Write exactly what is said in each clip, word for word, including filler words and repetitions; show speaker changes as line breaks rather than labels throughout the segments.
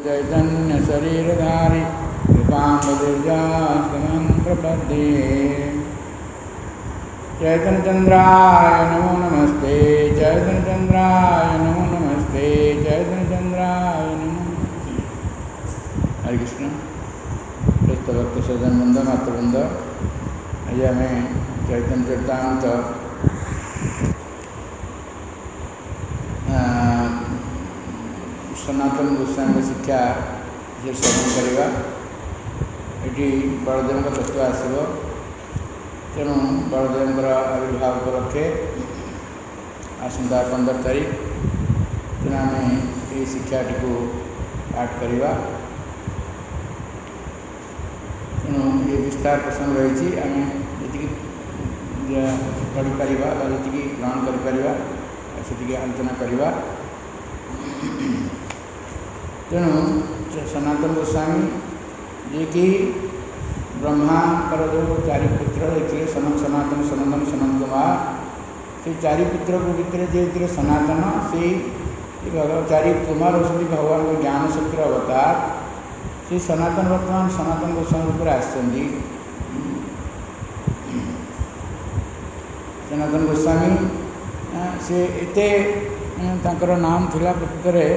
चैतन्य शरीरधारी कृपाम्बुजास्तं प्रपद्ये चैतन्यचंद्राय नमो नमस्ते चैतन्यचंद्राय नमो नमस्ते चैतन्यचंद्राय नमो नमस्ते। हरे कृष्ण। व्यस्त भक्त सज्जन बंद मातृवृंद, आज आम चैतन्य चरितामृत सनातन गोस्वामी शिक्षा से श्रवण करवा। ये बलदेव तत्व आसब, तेणु बलदेव आविर्भाव उपलक्षे आसंता पंदर तारीख तेना आम ये शिक्षाटी को पाठ करवा। तेणु ये विस्तार प्रसंग रही आम जी पढ़ी पार जी ग्रहण कर आलोचना करवा। तेणु सनातन गोस्वामी जे कि ब्रह्मा जो चारि पुत्र होते सनत सनातन सनंदन सनंद कुमार, से चारि पुत्र को भितर जे सनातन से चारि कुमार होती भगवान को ज्ञान शक्तिर अवतार। से सनातन वर्तमान सनातन गोस्वामी रूप आसछन्ति। सनातन गोस्वामी से एते तांकर नाम थिला प्रकृत रे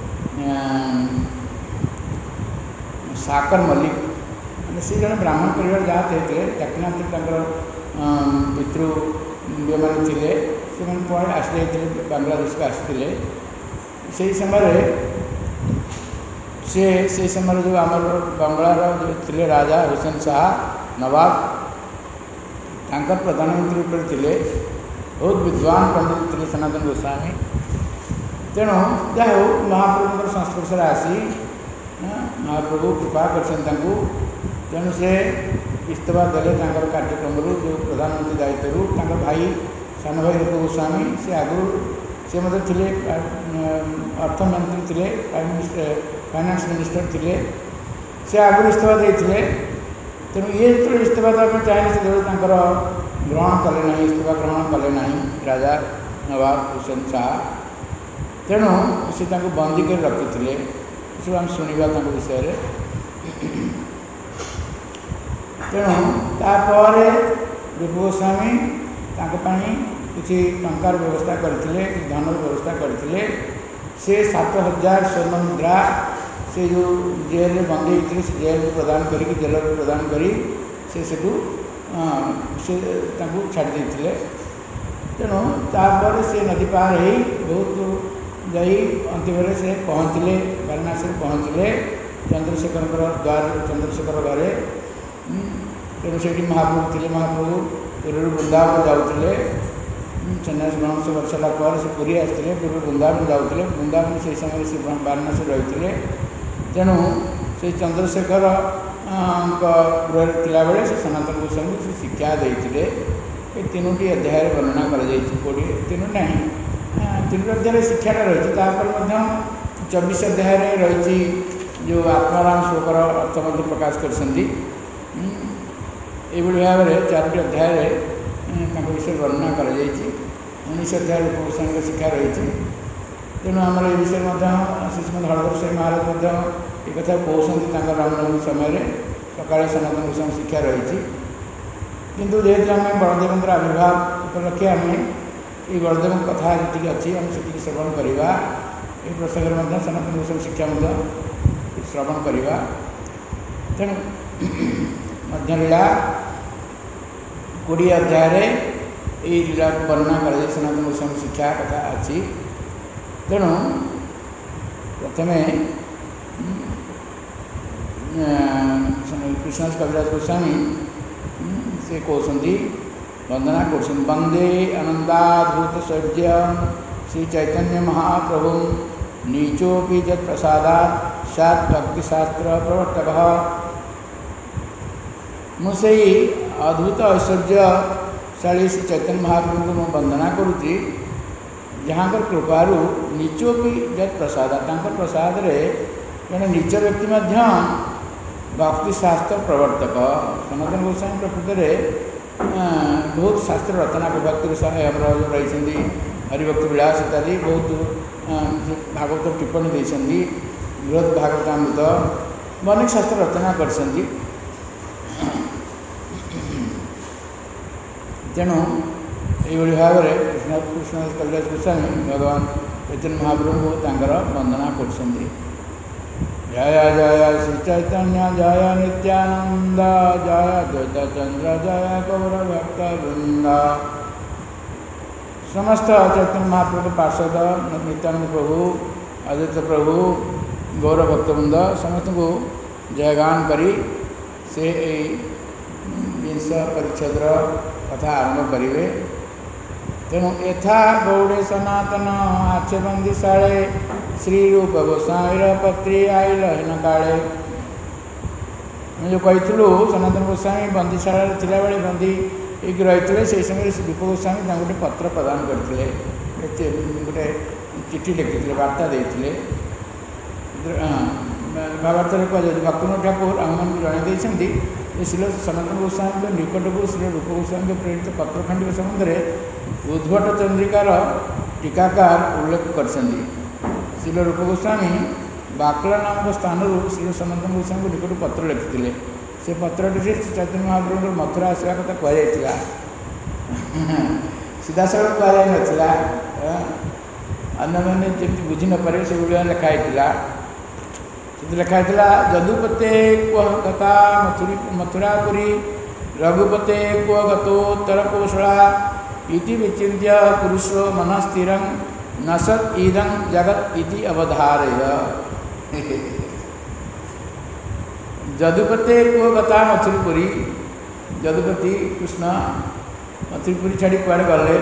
साकर मल्लिक, से जन ब्राह्मण परिवार जाते थे। दाक्षिणात्य पितृ जो मैंने थे से पढ़े आसी बांग्लादेश को आसते से समय से से समय जो आम बंगलार जो थे राजा हुसैन शाह नवाब, तांकर प्रधानमंत्री रूप थे। बहुत विद्वान पंडित थे सनातन गोस्वामी। तेणु जहा हो महाप्रभु संस्पर्श आसी महाप्रभु कृपा कर, तेणु से इस्तीफा देले कार्यक्रम जो प्रधानमंत्री दायित्व भाई सान भाई रूप गोस्वामी। से आगु से थे अर्थमंत्री थे, फाइनान्स मिनिस्टर थे। से आगु इस्तीफा देते। तेणु ये जो इस्तीफा देना चाहिए से ग्रहण कले ना, इस्तीफा ग्रहण कले ना राजा नवाब हुसैन शाह। तेणु से बंदी कर रखी सब आम शुणा विषय। तेणु तापर रूप गोस्वामी किसी टंकार व्यवस्था करते, धन व्यवस्था करते। से सात हजार स्वर्ण मुद्रा से जो जेल में बंदी होते से जेल प्रदान करी जेल प्रदान करी से सेठू से छाड़ देते। तेणु तापर से नदी पार हो बहुत जाई अंतिम से पहुँचले वाराणसी पहुँचले चंद्रशेखर द्वार चंद्रशेखर घरे। तेणु से महाप्रभु थे। महाप्रभु पूर्व वृंदावन जाते सन्यास ग्रहण से कर सारा पर से पुरी आसते। पूर्व वृंदावन जाते, वृंदावन से समय से वाराणसी रही। तेणु से चंद्रशेखर गृह थिला बेले से सनातन गोस्वामी से शिक्षा देते। ये तीनोटी अध्याय वर्णना कर कोड़े तीन ना तीन अध्याय शिक्षाटा रही। चौबीस अध्याय रही जो आत्माराम शोकर अर्थ मध्य प्रकाश कर भाव में चारोटी अध्याय विषय वर्णना कर उन्नीस अध्याय रूप गोस्वामी शिक्षा रही। तेणु आम ये विषय श्रीमद हरधर साई महाराज एक कथा कहते रामनवमी समय सका सनातन गोस्वामी शिक्षा रही। किंतु जेहेतु आम बलदेव आविर्भाव उपलक्षे आम ये बलदेव कथा जी अच्छी आम से श्रवण करवा। ये प्रसंग में सनातन गोस्वामी शिक्षा श्रवण करवा। तेणु मध्यलीला कोड़े अध्याय ये लीला वर्णना कर सनातन गोस्वामी शिक्षा कथा अच्छी। तेणु प्रथम कृष्ण कविराज गोस्वामी से कहते वंदना कर वंदे आनंदाद्भुत सौज्य श्री चैतन्य महाप्रभु नीचोपि जत् प्रसादात् सात् भक्तिशास्त्र प्रवर्तक। मुझे अद्भुत ऐश्वर्यशाली श्री चैतन्य महाप्रभु को मुझे वंदना करुच्ची, जहाँ कृपारू नीचोपि जत् प्रसादात् प्रसाद रे जड़े नीच व्यक्ति भक्तिशास्त्र प्रवर्तक। सनातन गोस्वामी प्रकृत में बहुत शास्त्र रचना भक्ति रही हरिभक्त विलास इत्यादि बहुत भागवत टिप्पणी देती। ବୃହତ୍ ଭାଗବତାମୃତ ଅନେକ ଶାସ୍ତ୍ର ରଚନା କରିଛନ୍ତି। ତେଣୁ ଏଇଭଳି ଭାବରେ କୃଷ୍ଣ କୃଷ୍ଣ କୈଳାସ ଗୋସ୍ୱାମୀ ଭଗବାନ ଚୈତନ୍ୟ ମହାପ୍ରଭୁଙ୍କୁ ତାଙ୍କର ବନ୍ଦନା କରୁଛନ୍ତି। ଜୟ ଜୟ ଶ୍ରୀ ଚୈତନ୍ୟ ଜୟ ନିତ୍ୟାନନ୍ଦ ଜୟ ଦ୍ୱୈତ ଚନ୍ଦ୍ର ଜୟ ଗୌର ଭକ୍ତ ବୃନ୍ଦ। ସମସ୍ତ ଚୈତନ୍ୟ ମହାପ୍ରଭୁ ପାର୍ଷଦ ନିତ୍ୟାନନ୍ଦ ପ୍ରଭୁ ଅଦ୍ୱୈତ ପ୍ରଭୁ ଗୌର ଭକ୍ତବୃନ୍ଦ ସମସ୍ତଙ୍କୁ ଜୟଗାନ କରି ସେ ଏଇ ବିଂଶ ପରିଚ୍ଛେଦର କଥା ଆରମ୍ଭ କରିବେ। ତେଣୁ ଏଥା ଗୌଡ଼େ ସନାତନ ଆଛେ ବନ୍ଦିଶାଳେ ଶ୍ରୀ ରୂପ ଗୋସ୍ୱାମୀର ପତ୍ରୀ ଆଇଲ ହେନ କାଳେ। ଆମେ ଯେଉଁ କହିଥିଲୁ ସନାତନ ଗୋସ୍ୱାମୀ ବନ୍ଦିଶାଳାରେ ଥିଲାବେଳେ ବନ୍ଦୀ ହେଇକି ରହିଥିଲେ, ସେହି ସମୟରେ ଶ୍ରୀ ରୂପ ଗୋସ୍ୱାମୀ ତାଙ୍କୁ ଗୋଟେ ପତ୍ର ପ୍ରଦାନ କରିଥିଲେ, ଗୋଟେ ଚିଠି ଲେଖିଥିଲେ, ବାର୍ତ୍ତା ଦେଇଥିଲେ। ଭାବାର୍ତ୍ତାରେ କୁହାଯାଉଛି ଭକ୍ତବୃନ୍ଦ ଠାକୁର ଆମମାନଙ୍କୁ ଜଣାଇ ଦେଇଛନ୍ତି ଯେ ଶ୍ରୀଲ ସନାତନ ଗୋସ୍ୱାମୀଙ୍କ ନିକଟକୁ ଶ୍ରୀ ରୂପ ଗୋସ୍ୱାମୀଙ୍କ ପ୍ରେରିତ ପତ୍ର ଖଣ୍ଡିକ ସମ୍ବନ୍ଧରେ ଉଦ୍ଭଟ ଚନ୍ଦ୍ରିକାର ଟୀକାକାର ଉଲ୍ଲେଖ କରିଛନ୍ତି। ଶ୍ରୀଲ ରୂପ ଗୋସ୍ୱାମୀ ବାକଲା ନାମକ ସ୍ଥାନରୁ ଶ୍ରୀ ସନାତନ ଗୋସ୍ୱାମୀଙ୍କ ନିକଟକୁ ପତ୍ର ଲେଖିଥିଲେ। ସେ ପତ୍ରଟିରେ ଚୈତନ୍ୟ ମହାପ୍ରଭୁଙ୍କର ମଥୁରା ଆସିବା କଥା କୁହାଯାଇଥିଲା, ସିଧାସଳଖ କୁହାଯାଇନଥିଲା, ଅନ୍ୟମାନେ ଯେମିତି ବୁଝି ନପାରିବେ ସେଭଳିଆ ଲେଖା ହେଇଥିଲା। ସେଥିରେ ଲେଖା ହେଇଥିଲା ଯଦୁପତେ କ୍ୱ ଗତା ମଥୁରୀ ମଥୁରାପୁରୀ ରଘୁପତେ କ୍ୱ ଗତୋତ୍ତର କୌଶଳା ଇତି ବିଚିନ୍ତ୍ୟ ପୁରୁଷ ମନସ୍ଥିରଂ ନସତ୍ ଇଦଂ ଜଗତ୍ ଇତି ଅବଧାରୟ। ଯଦୁପତେ କ୍ୱ ଗତା ମଥୁରୀପୁରୀ, ଯଦୁପତି କୃଷ୍ଣ ମଥୁରୀପୁରୀ ଛାଡ଼ି କୁଆଡ଼େ ଗଲେ।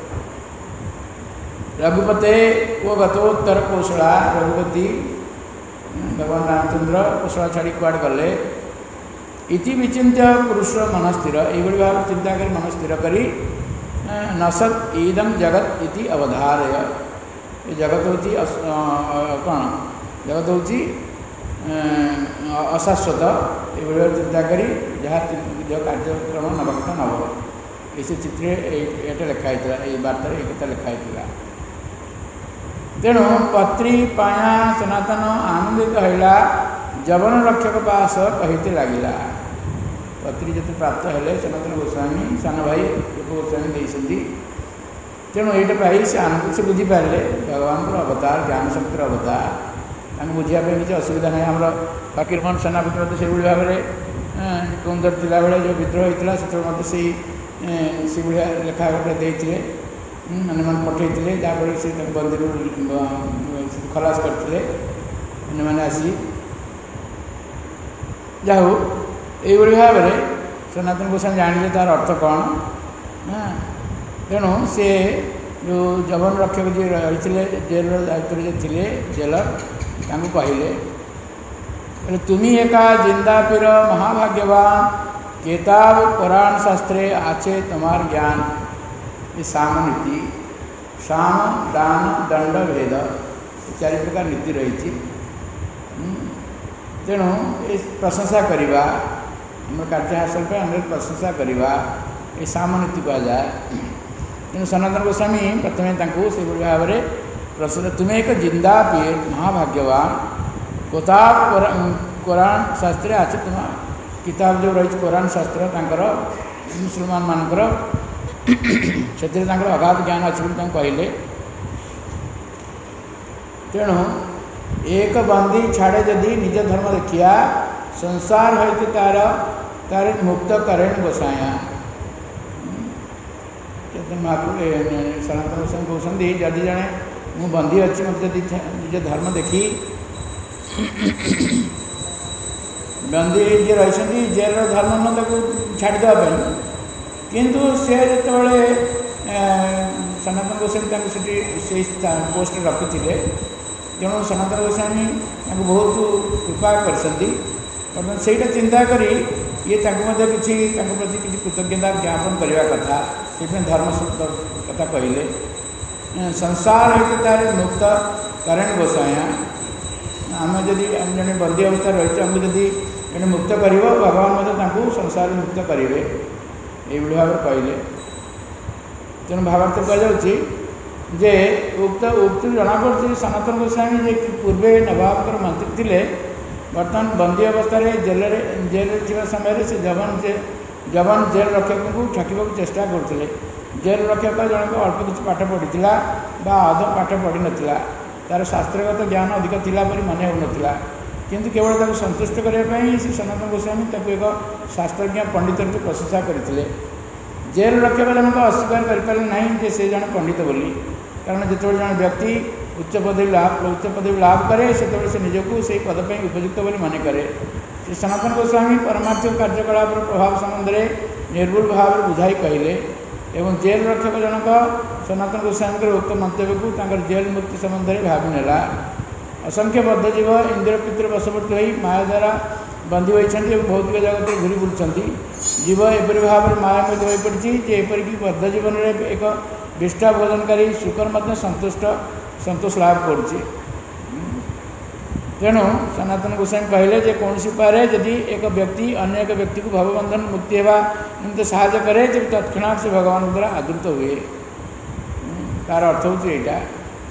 ରଘୁପତେ କ୍ୱ ଗତୋତ୍ତର କୌଶଳା, ରଘୁପତି ଭଗବାନ ରାମଚନ୍ଦ୍ର କୌଶଳା ଛାଡ଼ି କୁଆଡ଼େ ଗଲେ। ଇତି ବିଚିନ୍ତ୍ୟ ପୁରୁଷ ମନସ୍ଥିର, ଏଇଭଳି ଭାବରେ ଚିନ୍ତା କରି ମନ ସ୍ଥିର କରି ନସତ୍ ଇଦଂ ଜଗତ୍ ଇତି ଅବଧାରୟ। ଏ ଜଗତ ହେଉଛି କ'ଣ, ଜଗତ ହେଉଛି ଅଶାଶ୍ୱତ, ଏଇଭଳି ଭାବରେ ଚିନ୍ତା କରି ଯାହା ଯାହା କାର୍ଯ୍ୟକ୍ରମ ନବକଥା ନବ, ଏ ସେ ଚିତ୍ରରେ ଏଇଟା ଲେଖା ହେଇଥିଲା, ଏଇ ବାର୍ତ୍ତାରେ ଏଇ କଥା ଲେଖା ହେଇଥିଲା। ତେଣୁ ପତ୍ରୀ ପାୟା ସନାତନ ଆନନ୍ଦିତ ହେଲା, ଯବନ ରକ୍ଷକ ପାସ କହିତେ ଲାଗିଲା। ପତ୍ରୀ ଯେତେ ପ୍ରାପ୍ତ ହେଲେ ସନାତନ ଗୋସ୍ୱାମୀ ସାନ ଭାଇ ରୂପ ଗୋସ୍ୱାମୀ ଦେଇଛନ୍ତି। ତେଣୁ ଏଇଟା ପାଇ ସେ ଆନନ୍ଦ, ସେ ବୁଝିପାରିଲେ ଭଗବାନଙ୍କର ଅବତାର, ଜ୍ଞାନ ଶକ୍ତିର ଅବତାର, ତାଙ୍କୁ ବୁଝିବା ପାଇଁ କିଛି ଅସୁବିଧା ନାହିଁ। ଆମର ଫକୀର ମୋହନ ସେନାପତି ମଧ୍ୟ ସେଇଭଳି ଭାବରେ କେଉଁଝର ଥିଲାବେଳେ ଯେଉଁ ବିଦ୍ରୋହ ହୋଇଥିଲା ସେତେବେଳେ ମଧ୍ୟ ସେଇ ସେଭଳିଆ ଲେଖା ଗୋଟେ ଦେଇଥିଲେ, ଅନ୍ୟମାନେ ପଠାଇଥିଲେ, ଯାହାଫଳରେ ସେ ତାଙ୍କୁ ବନ୍ଦୀରୁ ଖଲାସ କରିଥିଲେ ଅନ୍ୟମାନେ ଆସି। ଯାହା ହଉ ଏଇଭଳି ଭାବରେ ସନାତନ ଗୋସ୍ୱାମୀ ଜାଣିଲେ ତା'ର ଅର୍ଥ କ'ଣ। ତେଣୁ ସେ ଯେଉଁ ଯବନ ରକ୍ଷକ ଯିଏ ରହିଥିଲେ, ଜେଲର ଦାୟିତ୍ୱରେ ଯିଏ ଥିଲେ ଜେଲର, ତାଙ୍କୁ କହିଲେ ତୁମି ଏକା ଜିନ୍ଦା ପୀର ମହାଭାଗ୍ୟବାନ, କେତାବ ପୁରାଣ ଶାସ୍ତ୍ରେ আছে তোমার জ্ঞান। ଏ ସାମ ନୀତି, ସାମ ଦାନ ଦଣ୍ଡ ଭେଦ ଚାରି ପ୍ରକାର ନୀତି ରହିଛି। ତେଣୁ ଏ ପ୍ରଶଂସା କରିବା, ଆମର କାର୍ଯ୍ୟ ହାସଲ ପାଇଁ ଆମେ ପ୍ରଶଂସା କରିବା, ଏ ସାମ ନୀତି କୁହାଯାଏ। ତେଣୁ ସନାତନ ଗୋସ୍ୱାମୀ ପ୍ରଥମେ ତାଙ୍କୁ ସେଭଳି ଭାବରେ ପ୍ରଶଂସା, ତୁମେ ଏକ ଜିନ୍ଦା ପୀର ମହାଭାଗ୍ୟବାନ, କୋତାବ କୋରାନ ଶାସ୍ତ୍ରରେ ଅଛି ତୁମ କିତାବ ଯେଉଁ ରହିଛି କୋରାନ ଶାସ୍ତ୍ର ତାଙ୍କର ମୁସଲମାନ ମାନଙ୍କର, ସେଥିରେ ତାଙ୍କର ଅଗାଧ ଜ୍ଞାନ ଅଛି ବୋଲି ତାଙ୍କୁ କହିଲେ। ତେଣୁ ଏକ ବନ୍ଦୀ ଛାଡ଼େ ଯଦି ନିଜ ଧର୍ମ ଦେଖିଆ, ସଂସାର ହୋଇଛି ତାର ତାର ମୁକ୍ତ କରେଣ ଗୋସାୟା। ମହାପ୍ରଭୁ ସନାତନ ଗୋସ୍ୱାମୀ କହୁଛନ୍ତି ଯଦି ଜଣେ ମୁଁ ବନ୍ଦୀ ଅଛି, ମୋତେ ଯଦି ନିଜ ଧର୍ମ ଦେଖି, ବନ୍ଦୀ ଯିଏ ରହିଛନ୍ତି ଜେଲର ଧର୍ମ ନୁହଁ ତାକୁ ଛାଡ଼ିଦେବା ପାଇଁ, କିନ୍ତୁ ସେ ଯେତେବେଳେ ସନାତନ ଗୋସ୍ୱାମୀ ତାଙ୍କୁ ସେଠି ସେଇ ପୋଷ୍ଟରେ ରଖିଥିଲେ, ତେଣୁ ସନାତନ ଗୋସ୍ୱାମୀ ତାଙ୍କୁ ବହୁତ କୃପା କରିଛନ୍ତି। ବର୍ତ୍ତମାନ ସେଇଟା ଚିନ୍ତା କରି ଇଏ ତାଙ୍କୁ ମଧ୍ୟ କିଛି ତାଙ୍କ ପ୍ରତି କିଛି କୃତଜ୍ଞତା ଜ୍ଞାପନ କରିବା କଥା, ସେଥିପାଇଁ ଧର୍ମ କଥା କହିଲେ। ସଂସାର ହେଇକି ତାର ମୁକ୍ତ କରେଣ ଗୋସାୟା, ଆମେ ଯଦି ଆମେ ଜଣେ ବନ୍ଦୀ ଅବସ୍ଥାରେ ରହିଛୁ, ଆମକୁ ଯଦି ଜଣେ ମୁକ୍ତ କରିବ, ଭଗବାନ ମଧ୍ୟ ତାଙ୍କୁ ସଂସାରରୁ ମୁକ୍ତ କରିବେ, ଏଇଭଳି ଭାବରେ କହିଲେ। ତେଣୁ ଭାବାର୍ଥ କୁହାଯାଉଛି जे उक्त उक्त जना पड़ी सनातन गोस्वामी जे पूर्वे नवाबकर मंत्री थे बर्तमान बंदी अवस्था जेल जेल थी समय से जवान जे जवान जेल रक्षक को ठकिबा चेष्टा करते जेल रक्षक जनक अल्प किसी पाठ पढ़ी आदौ पाठ पढ़ी नाला तार शास्त्रगत ज्ञान अधिक थिला परि मन होना किंतु केवल ताको संतुष्ट करने से सनातन गोस्वामी ताको एक शास्त्रज्ञ पंडित रूप प्रशंसा करते जेल रक्षक जनक अस्वीकार करें ना जे से जन पंडित बोली कारण जो जन व्यक्ति उच्च पदवी लाभ उच्च पदवी लाभ करे से से निजक से पद उपयुक्त बोली मन करे श्री सनातन गोस्वामी परमार्थिक कार्यकलाप प्रभाव संबंध में निर्भुल भाव बुझाई कहले एवं जेल रक्षक जनक सनातन गोस्वामी उक्त मंतव्य को जेल मुक्ति संबंध में भावी नेला असंख्य बद्धजीव इंद्र पितृ वशवर्ती हो माया द्वारा बंदी होती भौतिक जगत घूरी बुलूँ जीव एपरी भाव में मायामय हो पड़ी एपरिक बद्ध जीवन में एक विष्टा भोजनकारी शुकर संतुष्ट संतोष लाभ कर तेणु सनातन गोस्वामी कहले जे कौन उपाय जदि एक व्यक्ति अन्य एक व्यक्ति को भवबंधन मुक्ति होगा निम्ते साहाय्य करे जब तत्क्षणात् से भगवान द्वारा आदृत हुए तार अर्थ हूँ यहाँ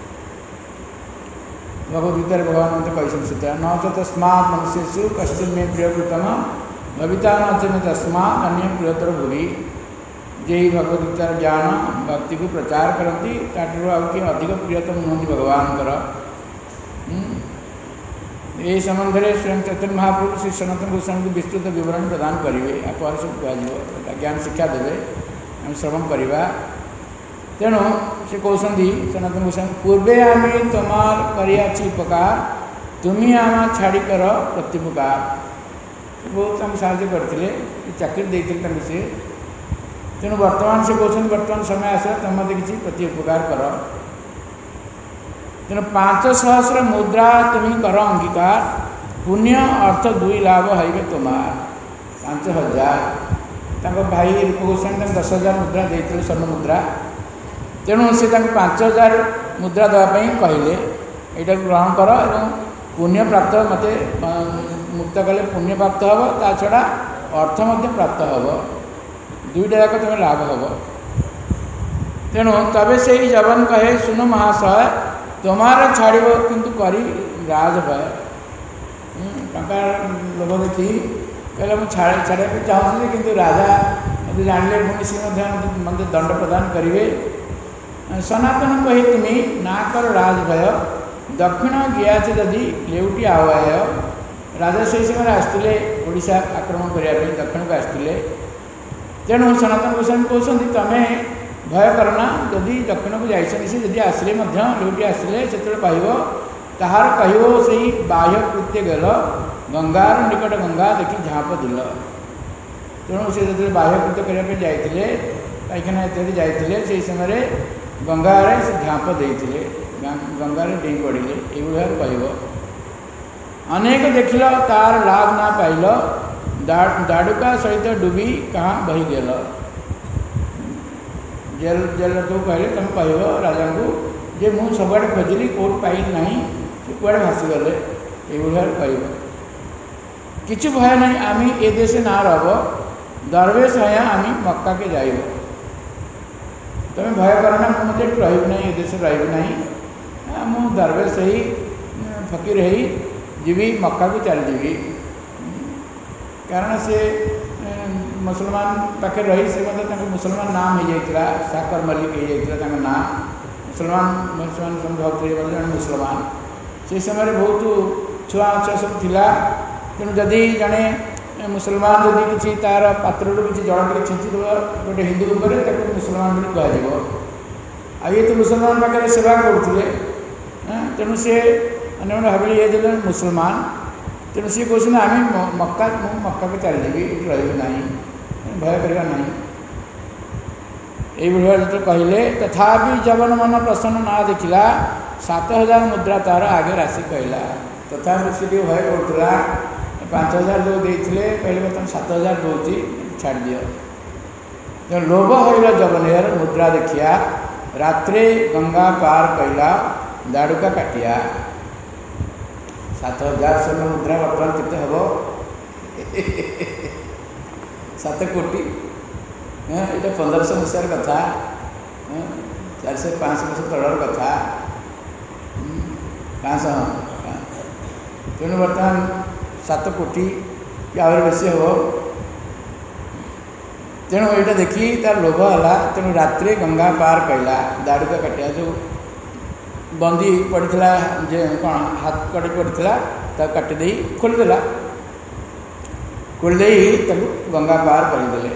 भगवद्गीतार भगवान मत कही न तो तस्मात् मनुष्यु कश्चिन में प्रियकृतम भविता न तस्मात् अन्य प्रियतर भूवि जे भगवद्गीतार ज्ञान भक्ति को प्रचार करती ताठू आउ कि अधिक प्रियतम नुहति भगवान यही संबंध में स्वयं चैतन्य महाप्रभु श्री सनातन गोस्वामी को विस्तृत विवरण प्रदान करेंगे आप सब कह ज्ञान शिक्षा देवे आम श्रवण करवा तेणु से कहते सनातन गोस्वामी पूर्वे आम तुमार करियाछि उपकार तुम्हें आम छाड़ी कर प्रत्युपकार बहुत आम साहय करते चाकरी देते से तेणु वर्तमान से कहते वर्तमान समय आस तुम मत किसी प्रति उपकार कर तेणु पांच सहस्र मुद्रा तुम्हें कर अंगीकार पुण्य अर्थ दुई लाभ है तुमार पांच हजार भाई रूप गोस्वामी दस हजार मुद्रा देते स्वर्ण मुद्रा तेणु से पांच हजार मुद्रा देवाई कहले यहाँ ग्रहण कर और पुण्य प्राप्त मत मुक्त कले पुण्य प्राप्त हम ता छड़ा अर्थ मध्य प्राप्त हम दुईटा जाक तुम्हें लाभ हम तेणु तबे से ही जवान कहे सुनो महाशय तुम्हारे छाड़ किंतु करी राज भय टंका लोभ देखी कहले मुझे छाड़ छाड़ा चाहूँगी किंतु राजा मत जाने पुणी सी मत दंड प्रदान करेंगे सनातन कही तुम्हें ना कर राज भय दक्षिण गियाचे जदि लेउटी आवाय राजा से समय आसते ओडिशा आक्रमण करने दक्षिण को आसते तेणु सनातन गोस्वामी कहते तुम्हें भय करना जदि दक्षिण को जाइए से जदि आसिले लुटी आसिले से पाइब ताहार कह से बाह्य कृत्य गल गंगार निकट गंगा देखी झाँप दिल तेणु से जो बाह्य कृत्य करने जाते पायखाना इत्यादि जाते से समय गंगार से झाँप देते गंगार डेई पड़े ये कह अनेक देखिल तार लाभ ना पाइल दाड़ुका सहित डूबी कहाँ बही गल जेल जेल तो कहले तुम कह राजा को जे मुझे सबुआड़े खोजली कौट पाइल ना कड़े भासीगले ये कह कि भय नहीं आम ए देश ना रह दरवेश है आम मक्का के जाइब तुम्हें भय करना मुझे रही ये देश रही मु दरवेश ही फकीर ही जीवी मक्का को चल जीवी कारण से मुसलमान पाखे रही से मतलब मुसलमान नाम हो जाता साकर मल्लिक हो जाता ना मुसलमान मुसलमान भक्त मुसलमान से समय बहुत छुआ छुआ सब थिला तेणु जदि जड़े मुसलमान जदि किसी तार पात्र किसी जल टे छिंचीद गोटे हिंदू रूप में मुसलमान बोली कह आ ये तो मुसलमान पाखे सेवा करुले तेणु से अन्य भाविले ये जब मुसलमान तेणु सी कहते आम मक्का मु मक्का को चलजी रही ना भय करवा ना ये जो कहले तथापि जवन मन प्रसन्न ना देखला सात हजार मुद्रा तार आगे राशि कहला तथापि से भय करूला पाँच हजार जो देते कहले बर्तमान सात हजार दूसरी छाड़ दियो लोभ होगा जवन यार मुद्रा देखिया रात्रे गंगा पार कैला दाड़ुका काटिया सात हजार स्वर्ण मुद्रा बर्तमान केते हम सात कोटी यहाँ पंद्रह मसीहार कथा ଚାରିଶହ ପାଞ୍ଚଶହ ବର୍ଷ ତଳର କଥା, ପାଞ୍ଚଶହ। ତେଣୁ ବର୍ତ୍ତମାନ ସାତ କୋଟି କି ଆହୁରି ବେଶୀ ହେବ। ତେଣୁ ଏଇଟା ଦେଖି ତାର ଲୋଭ ହେଲା, ତେଣୁ ରାତିରେ ଗଙ୍ଗା ପାର କଲା। ଦାଡ଼ୁକା କାଟିବା ଯେଉଁ ବନ୍ଦୀ ପଡ଼ିଥିଲା, ଯେ କ'ଣ ହାତ କଡ଼ି ପଡ଼ିଥିଲା ତାକୁ କାଟିଦେଇ ଖୋଲିଦେଲା, ଖୋଲିଦେଇ ତାକୁ ଗଙ୍ଗା ପାର କରିଦେଲେ।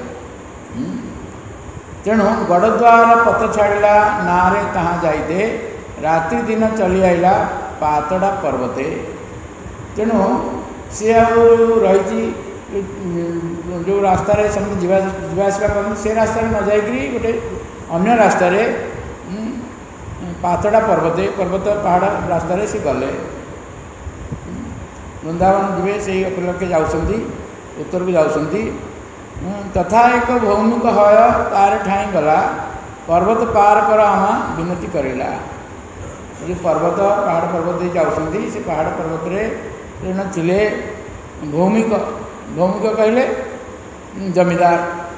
ତେଣୁ ଗଡ଼ଦ୍ୱାର ପଥ ଛାଡ଼ିଲା ନାଁରେ ତାହା ଯାଇତେ, ରାତ୍ରି ଦିନ ଚଲି ଆଇଲା ପାତଡ଼ା ପର୍ବତେ। ତେଣୁ ସେ ଆଉ ରହିଛି ଯେଉଁ ରାସ୍ତାରେ ସମସ୍ତେ ଯିବା ଯିବା ଆସିବା କରନ୍ତି, ସେ ରାସ୍ତାରେ ନ ଯାଇକରି ଗୋଟେ ଅନ୍ୟ ରାସ୍ତାରେ ପାତଡ଼ା ପର୍ବତେ, ପର୍ବତ ପାହାଡ଼ ରାସ୍ତାରେ ସେ ଗଲେ। ବୃନ୍ଦାବନ ଯିବେ, ସେଇ ଉପଲକ୍ଷେ ଯାଉଛନ୍ତି, ଉତ୍ତରକୁ ଯାଉଛନ୍ତି। ତଥା ଏକ ଭୌମିକ ହୟ ତାର ଠାଇଁ ଗଲା, ପର୍ବତ ପାର କର ଆମା ବିନତି କରିଲା। ଯେଉଁ ପର୍ବତ ପାହାଡ଼ ପର୍ବତ ଦେଇ ଯାଉଛନ୍ତି, ସେ ପାହାଡ଼ ପର୍ବତରେ ଜଣେ ଥିଲେ ଭୌମିକ। ଭୌମିକ କହିଲେ ଜମିଦାର।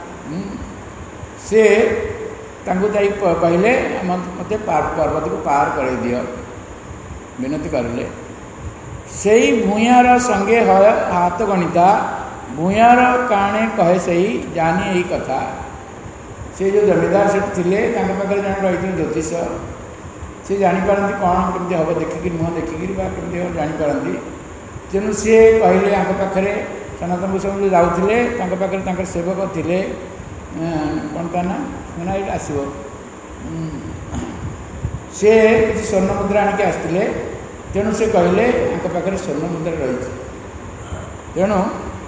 ସେ ତାଙ୍କୁ ଯାଇ କହିଲେ ମୋତେ ପର୍ବତକୁ ପାର କରାଇ ଦିଅ, ବିନତି କରିଲେ। ସେଇ ଭୂୟାଁର ସଙ୍ଗେ ହୟ ହାତ ଗଣିତା, ଭୂୟାଁର କାଣେ କହେ ସେଇ ଜାନି ଏଇ କଥା। ସେ ଯେଉଁ ଜମିଦାର ସେଠି ଥିଲେ, ତାଙ୍କ ପାଖରେ ଜଣେ ରହିଥିଲେ ଜ୍ୟୋତିଷ। ସେ ଜାଣିପାରନ୍ତି କ'ଣ କେମିତି ହେବ, ଦେଖିକିରି ମୁହଁ ଦେଖିକିରି ବା କେମିତି ହେବ ଜାଣିପାରନ୍ତି। ତେଣୁ ସିଏ କହିଲେ, ଆଙ୍କ ପାଖରେ ସନାତନ ଗୋସ୍ୱାମୀ ଯାଉଥିଲେ, ତାଙ୍କ ପାଖରେ ତାଙ୍କର ସେବକ ଥିଲେ, କ'ଣ ତା ନା ମାନେ ଏଇଠି ଆସିବ, ସେ କିଛି ସ୍ୱର୍ଣ୍ଣ ମୁଦ୍ରା ଆଣିକି ଆସିଥିଲେ। ତେଣୁ ସେ କହିଲେ ଆଙ୍କ ପାଖରେ ସ୍ୱର୍ଣ୍ଣ ମୁଦ୍ରା ରହିଛି। ତେଣୁ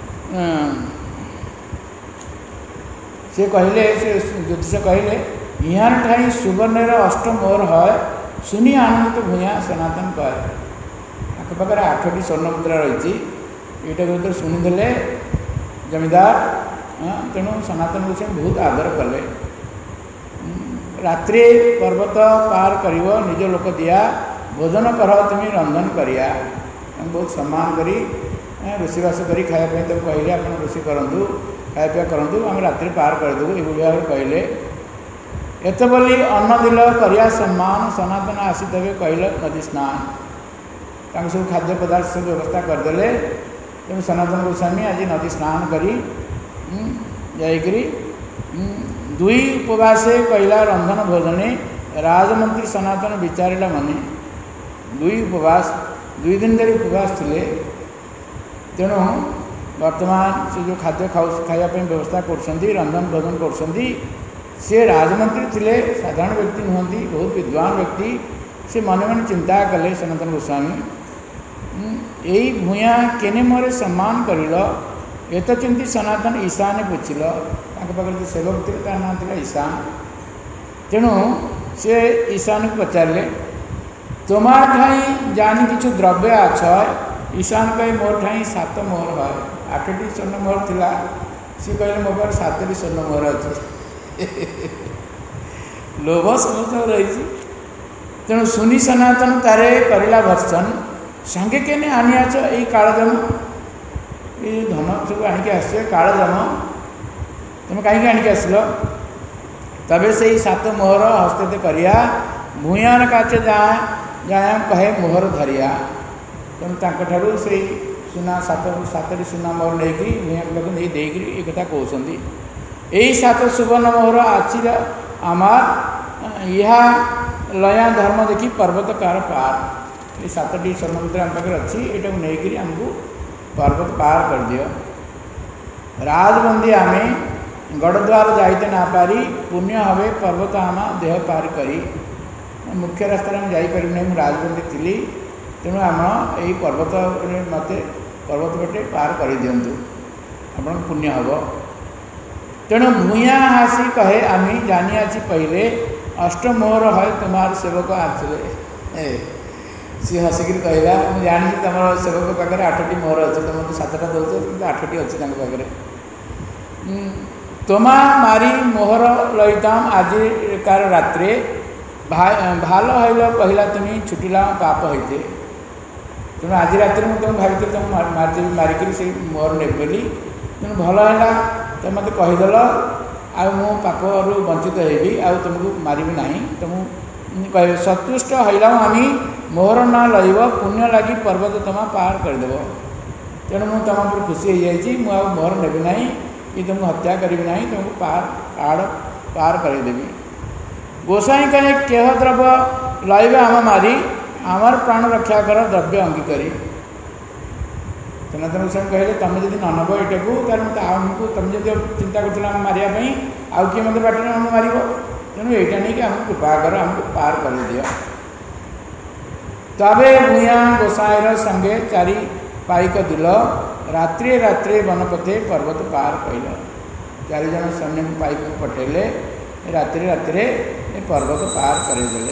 ସେ କହିଲେ, ସେ ଜ୍ୟୋତିଷ କହିଲେ, ଇହାର ଠାଇଁ ସୁବର୍ଣ୍ଣର ଅଷ୍ଟ ମୋହର ହୟ, ଶୁନି ଆନନ୍ଦିତ ଭୂୟାଁ ସନାତନ କହେ। ଆଙ୍କ ପାଖରେ ଆଠଟି ସ୍ୱର୍ଣ୍ଣ ମୁଦ୍ରା ରହିଛି। ଏଇଟା ଭିତରେ ଶୁଣିଦେଲେ ଜମିଦାର। ତେଣୁ ସନାତନ ଗୋସ୍ୱାମୀ ବହୁତ ଆଦର କଲେ। ରାତ୍ରି ପର୍ବତ ପାର କରିବ ନିଜ ଲୋକ ଦିଆ, ଭୋଜନ କର ତୁମେ ରନ୍ଧନ କରିବା। ତାଙ୍କୁ ବହୁତ ସମ୍ମାନ କରି ରୋଷେଇବାସ କରି ଖାଇବା ପାଇଁ ତାକୁ କହିଲେ, ଆପଣ ରୋଷେଇ କରନ୍ତୁ, ଖାଇବା ପିଇବା କରନ୍ତୁ, ଆମେ ରାତିରେ ପାର କରିଦେବୁ, ଏଭଳି ଭାବରେ କହିଲେ। ଏତେ ବୋଲି ଅନ୍ନ ଦିଲ କରିବା ସମ୍ମାନ, ସନାତନ ଆସିଥିବେ କହିଲ ନଦୀ ସ୍ନାନ। ତାଙ୍କୁ ସବୁ ଖାଦ୍ୟ ପଦାର୍ଥ ସବୁ ବ୍ୟବସ୍ଥା କରିଦେଲେ। ତେଣୁ ସନାତନ ଗୋସ୍ୱାମୀ ଆଜି ନଦୀ ସ୍ନାନ କରି ଯାଇକରି ଦୁଇ ଉପବାସେ କହିଲା ରନ୍ଧନ ଭୋଜନେ, ରାଜମନ୍ତ୍ରୀ ସନାତନ ବିଚାରିଲା ମନେ। ଦୁଇ ଉପବାସ, ଦୁଇ ଦିନ ଧରି ଉପବାସ ଥିଲେ। ତେଣୁ ବର୍ତ୍ତମାନ ସେ ଯେଉଁ ଖାଦ୍ୟ ଖାଉ ଖାଇବା ପାଇଁ ବ୍ୟବସ୍ଥା କରୁଛନ୍ତି, ରନ୍ଧନ ଭୋଜନ କରୁଛନ୍ତି, ସେ ରାଜମନ୍ତ୍ରୀ ଥିଲେ, ସାଧାରଣ ବ୍ୟକ୍ତି ନୁହନ୍ତି, ବହୁତ ବିଦ୍ୱାନ ବ୍ୟକ୍ତି। ସେ ମନେ ମନେ ଚିନ୍ତା କଲେ ସନାତନ ଗୋସ୍ୱାମୀ, ଏଇ ଭୂୟାଁ କେନେ ମୋରେ ସମ୍ମାନ କରିଲ, ଏତ ଚିନ୍ତି ସନାତନ ଈଶାନେ ପୁଛିଲ। ତାଙ୍କ ପାଖରେ ଯେଉଁ ସେବକ ଥିଲେ ତାର ନାଁ ଥିଲା ଈଶାନ। ତେଣୁ ସେ ଈଶାନକୁ ପଚାରିଲେ, তোমার ঠাই জানি কিছু দ্রব্য আছে। ईशान कहे मोर ठाई सात मोहर है। आठटी स्वर्ण मोहर थिला, सी कहले मो पास सातटी स्वर्ण मोहर अच्छे। लोभ समस्त रही। तेणु सुनी सनातन तारे करला भर्सन, सांगे केने आनियाच यही कालजम, ये धन सब आणिक आस कालजम, तुम कहीं आणिक आसल, तबे से सात मोहर हस्तते करिया, भूयान काचे जाए जाए कहे मोहर धरिया। तेणु तांठारू से सुना सात सातटी सुना मोहर लेकिन भूया लोक नहीं देकर ये कथा कहते। यही सात सुवर्ण मोहर आचिर आमार यह लया धर्म देखी पर्वत कार पार। ये सातटी समुद्र आम पाखे अच्छी, यहाँ को लेकर आमको पर्वत पार कर दियो। राजबंदी आमे गड़द्वार जाइते ना पारी, पुण्य हवे पर्वत आमा देह पार करी। मुख्य रास्तार आम जापर नहीं, मुझे राजबंदी थी, तेणु आम यही पर्वत मत पर्वत पटे पार कर दिंतु, आप पुण्य हम। तेणु भूया हासी कहे आमी जानी आछि पहले, अष्टमोहर है तुम्हार सेवक आसले। सी हसिक कहला, मुझे जानी तुम सेवक पाखे आठटी मोहर अच्छे, तुम तो सातटा दौच कि आठटी अच्छे पाखे। तोमा मारी मोहर लईताम आज कार रात्रे, भाल हईल कहला तुम्हें छुटिला पाप होते। तेणु आज रात तुम भाई तुम मारिदेवी मारिक से मोहर ने बोली, तेणु भल है तुम मत कहीदेल, आ पाप बंचित होबी, आ तुमको मारिबी ना, तुम कहे सतुष्ट हईला आमी मोहर ना लईब पुण्य लगी पर्वत तुम पार करदेव तेणु मुझे तुम पर खुशी हो जाइए मुझे मोहर नेबी ना कि तुमको हत्या करी ना तुमको पार पहाड़ पार करदेवी। गोसाई कहे केह द्रव्य लईबे आम मारी आमर प्राण रक्षा कर द्रव्य अंगीकरी। सनातन गोस्वामी कहले तुम जब न नब यहाँ मत आमको तुम जो चिंता कर मारे आउ किए मत बाटे आम मार तेणु यहाँ नहीं कि आमको कृपा कर आमको पार कर दिया। तबे भूया गोसाईर संगे चारि पाइक दिल रात्रि रात्रि वनपथे पर्वत पार कैल। चारिजन सैन्य पाइक पठेले रात्रि रात्रि पर्वत पार करदेले।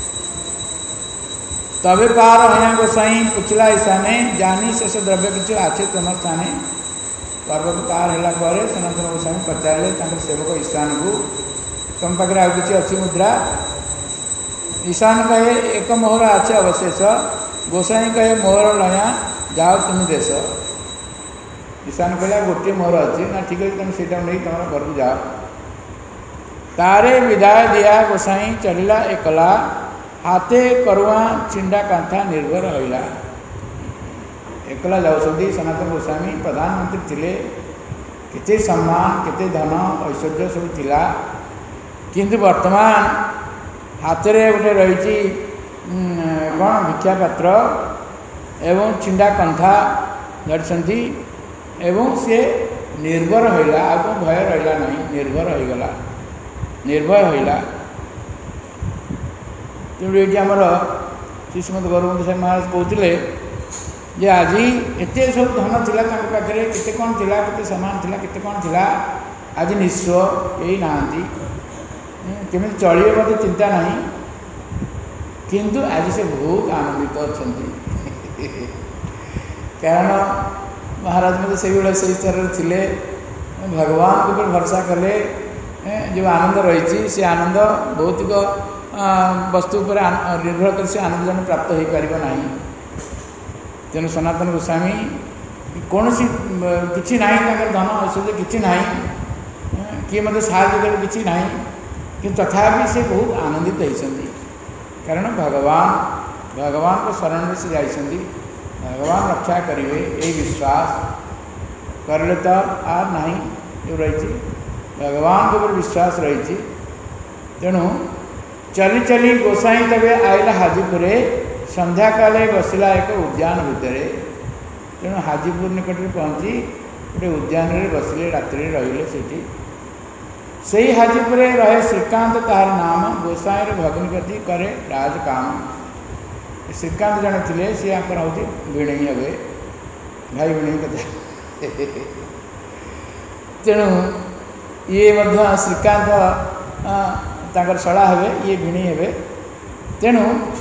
तबे पार हया गोसाई पुछला ईशाने जानी शेष द्रव्य किसी आछे तुम स्थाने। पर्वत पार है सनातन गोस्वामी पचारे सेवक ईशान को तुम पाखे आ कि अच्छी मुद्रा। ईशान कहे एक मोहर आछे अवशेष गोसाई कहे मोहर लया जाओ तुम देश। ईशान कहला गोटे मोहर अच्छी ना ठीक है तुम से नहीं तुम घर को जाओ। तारे विदाय दिया गोसाई चलिला एकला हाथे करुआ चिंडा कांथा निर्भर होइला। एकला जाऊँगी सनातन गोस्वामी प्रधानमंत्री थिले केते सम्मान केते धन ऐश्वर्य सब थिला किंतु वर्तमान हाथ में गोटे रही कौन भिक्षा पात्र एवं चिंडा कंथा धरती एवं सी निर्भर होइला आगो भय रहा नहीं निर्भर होगला निर्भय होइला। तेणु ये आमर श्रीमद गौरवंत साहब महाराज कहते जे आज एत सब धन थिला पाखे केते कौन थिला केते सामान थिला केते कौन थिला आज निस्व यही नहांती केमी चलिए मत चिंता नहीं किंतु आज से बहुत आनंदित अच्छा कारण महाराज मत से से स्तर थे भगवान के ऊपर भरोसा कले जो आनंद रही से आनंद भौतिक वस्तु पर निर्भर कर से आनंद जन प्राप्त हो पार ना। तेणु सनातन गोस्वामी कौन सी किसी ना धन ऐश्वर्य किसी ना किए मत साहय किसी ना कि तथापि से बहुत आनंदित होती कारण भगवान भगवान को शरण में से जाइछन्ति भगवान रक्षा करेंगे यही विश्वास करले तो आर नहीं जो रही भगवान के ऊपर विश्वास रही। तेणु चली चली गोसाई तबे आइला हाजीपुर संध्या काले बसला एक उद्यान भितर। तेणु हाजीपुर निकट में पहुँची गोटे उद्यान में बसले रात्रि रहिले सेठी। से हाजीपुर रहे श्रीकांत तार नाम गोसाई भग्निपति करे राज काम। श्रीकांत जड़े थे सी आकर हूँ भिणी हे भाई भिणी कथा तेणु ये श्रीकांत ताकर शला हे ये भिणी हे। तेणु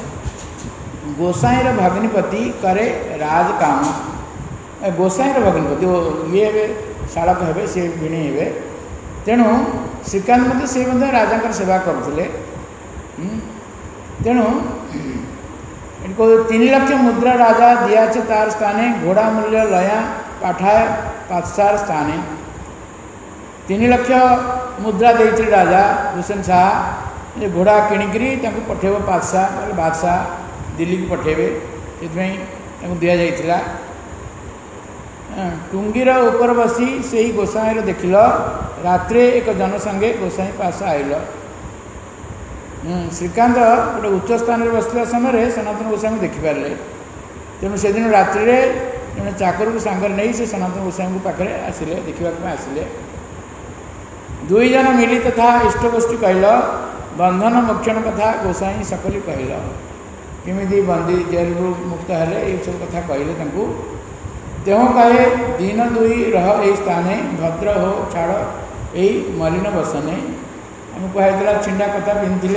गोसाई भग्निपति करे राज काम गोसाई भग्निपति ये हे शाड़क हे सी भिणी हे। तेणु श्रीकांत मध्य से राजा सेवा करते। तेणु तीन लक्ष मुद्रा राजा दिया तार स्थाने घोड़ा मूल्य लया पाठाए पाठशार स्थाने। तीन लक्ष मुद्रा देते राजा हुसैन शाह घोड़ा किणिकी पठेब पाठशाह बादशाह दिल्ली को पठेबे से दि जाइला। टुंगीर ऊपर बसी से ही गोसाई देखिल रात्रे एक जन संगे गोसाई पास आइल। श्रीकांत गोटे उच्च स्थान में बसला समय सनातन गोस्वामी देखिपारे। तेणु से दिन रात्रि जड़े चाकर को सांगर नहीं से सनातन गोस्वामी पाखे आसिले देखा आसिले। दुई जन मिली तथा इष्टगोष्ठी कहल बंधन मोक्षण कथा गोसाई सकली कहल केमी बंदी जेल मुक्त है ये सब कथा कहले तांकू। तेह कहे दिन दुई रह यही स्थाने भद्र हो छाड़ यही मलिन बसने आम कहला छिंडा कथा पिंधिले।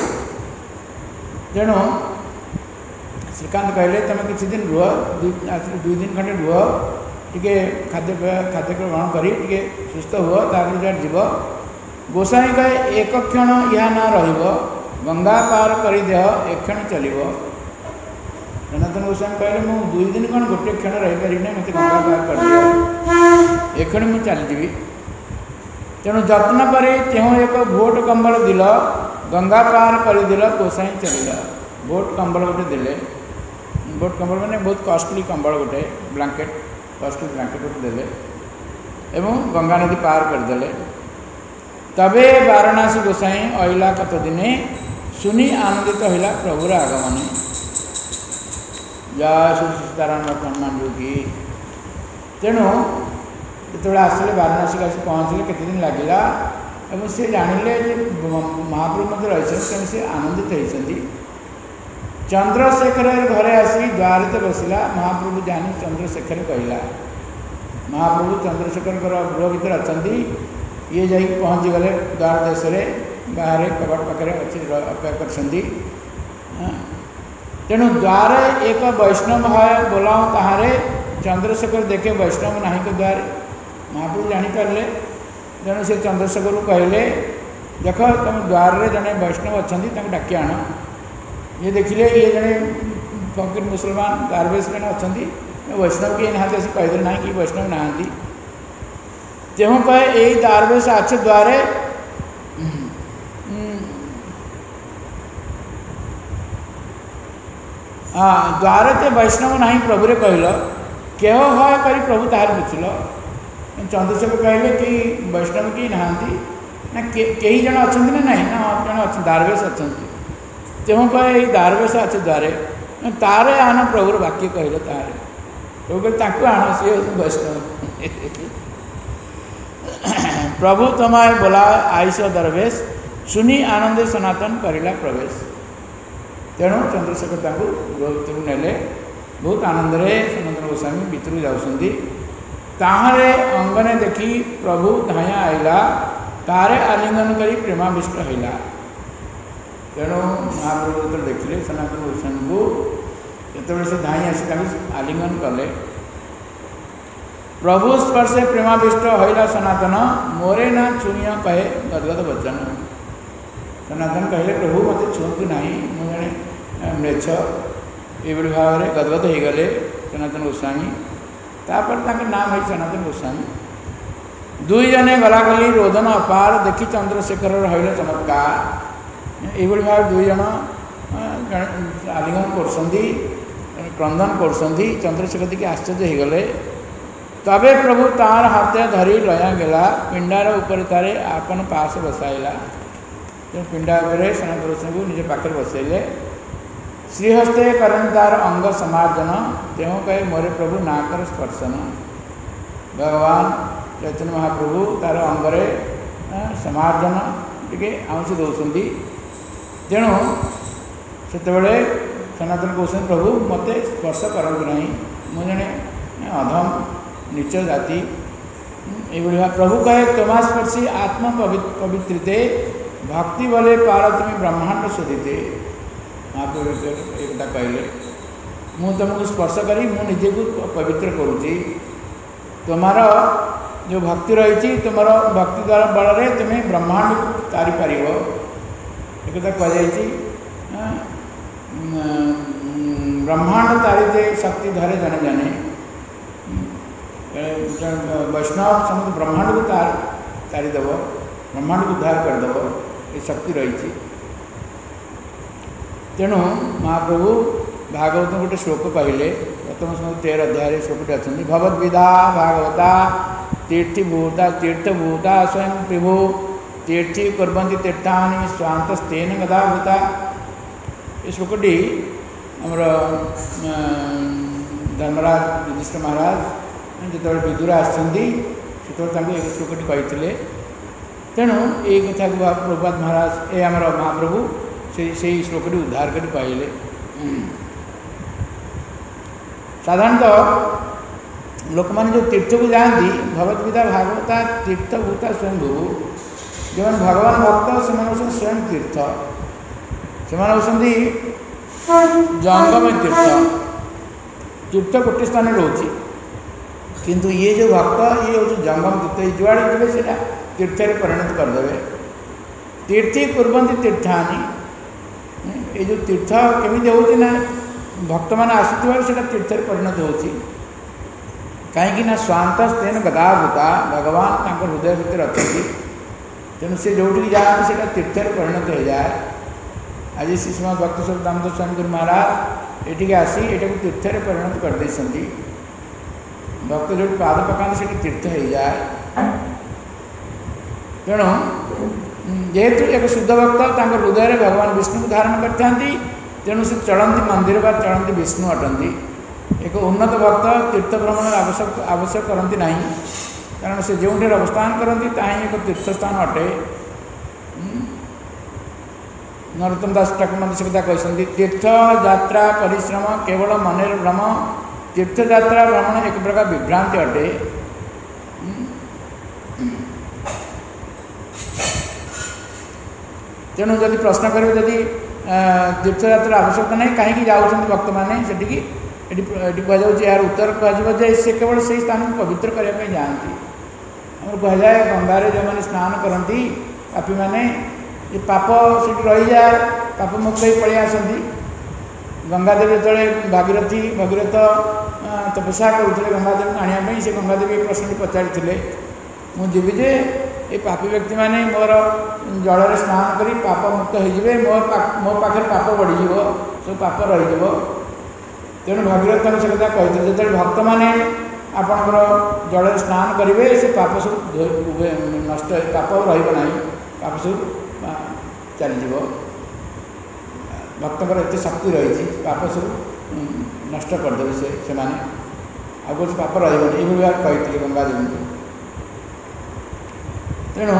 तेणु श्रीकांत कहले तुम किसी दिन रुह दुई दिन खंडे रुह टे खाद्य खाद्य ग्रहण करी टे सुस्थ हुआ तार जीव। गोसाई कहे एक क्षण यह ना रहिब गंगा पार कर देह एक क्षण चलो। सनातन गोस्वामी कहले मु दुई दिन कौन गोटे क्षण रही पारि मत गंगा पार कर दिया एक क्षण मुझे चलीजी। तेणु जत्न पर त्यों एक भोट कंबल दिल गंगा पार करदेल गोसाई चलिल बोट कंबल गोटे देले बोट कंबल मैंने बहुत कॉस्टली कंबल गोटे ब्लांकेट कॉस्टली ब्लांकेट गोटे देले एवं गंगा नदी पार करदे तबे वाराणसी गोसाई अहिला कत दिने सुनी आनंदित तो होगा प्रभुर आगमन जय श्री सीताराम हनुमान जी की तेणु जो आसिले वाराणसी आस पहुँचले केते दिन लगिला एवं सी जानिले महाप्रभु मध्य रही तेणु सी आनंदित होती चंद्रशेखर घरे आसी द्वार बसला महाप्रभु जानी चंद्रशेखर कहला महाप्रभु चंद्रशेखर गृह भर अच्छा ये जा पहुँची गले द्वार देश बाहर कबाट पाखे अच्छी अपेक्षा कर तेणु द्वार एक वैष्णव है बोलाऊँ ताहारे चंद्रशेखर देखे वैष्णव नहीं के द्वार महाप्रभु जानीपारे तेणु से चंद्रशेखर कहले देख तुम द्वार में जड़े वैष्णव अच्छा डाकी आण ये देखिले ये जड़े फकीर मुसलमान दारवेश जड़े अच्छा वैष्णव किए नहाते कहदे ना कि वैष्णव नहांती तेहू कहे यही दारवेश अच्छे द्वारे हाँ द्वारे ते वैष्णव नहीं प्रभु रे कहल केह है कर प्रभु तार बुझल चंद्रशेखर कहले कि वैष्णव की नहांती ना कई जन अच्छा ना ना जन अच्छा दारवेश अच्छा तेहू कहे यही दारवेश अच्छे द्वारे तारे आन प्रभुर वाक्य कहले तारे प्रभु कहते आण सी वैष्णव प्रभु तुम्हारे बोला आईस दरवेश सुनी आनंद सनातन करिला प्रवेश तेणु चंद्रशेखर भितर नेले बहुत आनंद सनातन गोस्वामी भितर जाऊँगी ताहरे अंगने देखी प्रभु धाया आईला तारे आलिंगन करी प्रेमाविष्ट होगा तेणु महाप्रभु जो देखिले सनातन गोस्वामी को जो से धाई आसी आलिंगन कले प्रभु स्पर्शे प्रेमाविष्ट होइला सनातन मोरे ना छुनिया कहे गदगद वचन सनातन कहले प्रभु मत छुंतु ना मुझे म्लेच्छ ये भाव में गदगद हो गले सनातन गोस्वामी तापर ताके नाम है सनातन गोस्वामी दुई जने गला गली रोदन अपार देखी चंद्रशेखर रही चमत्कार ये भाव दुई जन आलिंगन कर क्रंदन कर चंद्रशेखर देखिए आश्चर्य हो गले तबे प्रभु तार हाथे धरी लया गला पिंडार ऊपर तारे आपन पास बसाइला जो पिंडा उपरे सनातन गोस्वामी को निज पाखे बसैले श्रीहस्ते करन तार अंग समार्जन तेहू कहे मोरे प्रभु नाकर स्पर्शन भगवान चैतन्य महाप्रभु तार अंगरे समार्जन टे आंश दौरान तेणु से सनातन गोस्वामी प्रभु मत स्पर्श करते ना मु जड़े अधम नीच जाति ये प्रभु कहे तमा स्पर्शी आत्म पवित्रिते भक्ति बले पार तुम्हें ब्रह्मांड शोधिते महाप्रभु एक कहले मु तुमको स्पर्श करी मु निजे को पवित्र करुँची तुमार जो भक्ति रही तुम भक्ति द्वारा बल में तुम्हें ब्रह्मांड को तारी पार एक कहुई ब्रह्मांड तारीते शक्ति धरे जने जने वैष्णव समझ ब्रह्मांड को तार तारीदेव ब्रह्मांड को उद्धार करदेव ये शक्ति रही तेणु महाप्रभु भागवत गोटे श्लोक कहले प्रथम समय तेरह अध्याय श्लोक अच्छा भगवद विदा भागवता तीर्थीभूता तीर्थभूता स्वयं प्रभु तीर्थी कुर्वन्ति तीर्थानि स्वांतस्तेन गदाभूता ये श्लोकटी आमर धर्मराज युधिष्ठिर महाराज जो विदुर आसती एक श्लोकटी कहते तेणु ये कथा को प्रभुपाद महाराज ये आम महाप्रभु से श्लोकटी उद्धार कर कहले साधारणतः लोक मैंने जो तीर्थ को जाती भगवत विद्या भागवता तीर्थभूता स्वयं भू जो भगवान भक्त से स्वयं तीर्थ से जंगम तीर्थ तीर्थ गोटे स्थान रोचे किंतु ये जो भक्त ये हूँ जंगम तीर्थ जुआड़े जब से तीर्थ परिणत करदे तीर्थी कुर्वन्ति तीर्थानि ये जो तीर्थ केमी हो ना भक्त मैंने आसुवा तीर्थ परिणत हो कहीं स्वांतस्तेन गदाभूता भगवान हृदय भितर अच्छा तेणु से जो जाती से तीर्थर परिणत हो जाए। आज श्री श्रीमद भक्त स्वरूप दामोदर स्वामी गुरु महाराज ये आसी यहाँ को तीर्थर परिणत करदे। भक्त जो पाद पकाते से तीर्थ हो जाए। तेणु जेहेतु एक शुद्ध भक्त हृदय में भगवान विष्णु को धारण करते तेणु से चलती मंदिर बा चलती विष्णु अटंती। एक उन्नत भक्त तीर्थ भ्रमण आवश्यक आवश्यक करती ना, कारण से जो अवस्थान करती एक तीर्थ स्थान अटे। नरोत्तम दास ठाकुर मध्य से कथा कहते तीर्थ यात्रा परिश्रम केवल मन भ्रम। तीर्थ यात्रा भ्रमण एक प्रकार विभ्रांति अटे। तेणु जदि प्रश्न करेंगे जदि तीर्थयात्रा आवश्यकता नहीं कहीं जाऊँ भक्त मैंने से कहुँ यार उत्तर कह से केवल से स्थान को पवित्र करने जाती। आम कहुए गंगार जो मैंने स्नान करती पापी मैंने ये पाप से रही जाए पाप मुक्त ही पलि आसती। गंगादेवी जो भागीरथी भगीरथ तपस्या करुले गंगादेवी को आने से गंगादेवी प्रश्न पचारि मुझे जे ये पापी व्यक्ति मैंने मोर जल स्नान कर पाप मुक्त हो मोर मो पाखे पाप बढ़ीज सब पाप रही। तेणु भगीरथ से कथा कहते जो भक्त मैंने आपणकर जल स्नान करेंगे से पाप सब नष्ट पाप रहा पाप सब चलीज। भक्तर एत शक्ति रही पाप सब नष्ट करदे से से आगे कुछ पाप रही कहते गंगादेवी को। तेणु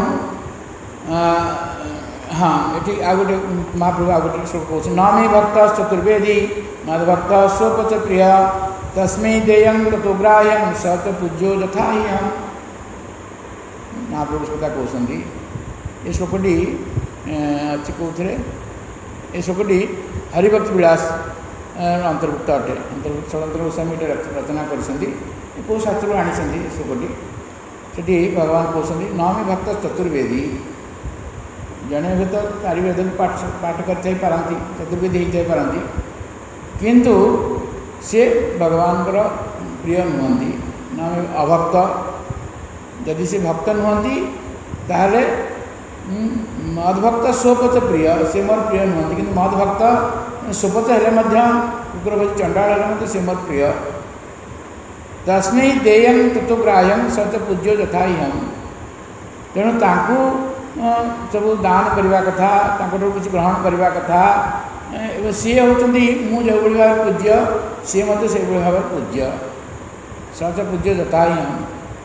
हाँ ये आ गए महाप्रभु आ गए श्लोक कौन न मे भक्त चतुर्वेदी मदभक्त स्वपच प्रिय तस्मै देयं ततोग्राह्यं स च पूज्यो यथा हम। महाप्रभु कथा कहते ये श्लोकटी अच्छी कौन ये श्लोकटी हरिभक्त विलास अंतर्भुक्त अटे। अंतर्भुक्त षडंतर गोस्वामी रचना कर शास्त्र आनी श्लोकटी से भगवान कहते न मे भक्त चतुर्वेदी जड़े हुए तो चारि वेद पाठ पाठ करते पारती चतुर्वेदी होते पारती किंतु से भगवान प्रिय नुहति न अभक्त। जदि से भक्त नुहति ताहले मदभक्त स्वपच प्रिय से मोर प्रिय नुहति कि मदभक्त स्वपच हेले कुकुर चंडाल हेले से मोर प्रिय। तस्मै देयं ततोग्राह्यं स च पूज्यो यथा हम। तेणु तांकु सब दान करने कथा किसी ग्रहण करने कथा सी होती मुझे भाव पूज्य सी मत से भाव पूज्य स च पूज्य यथा हम।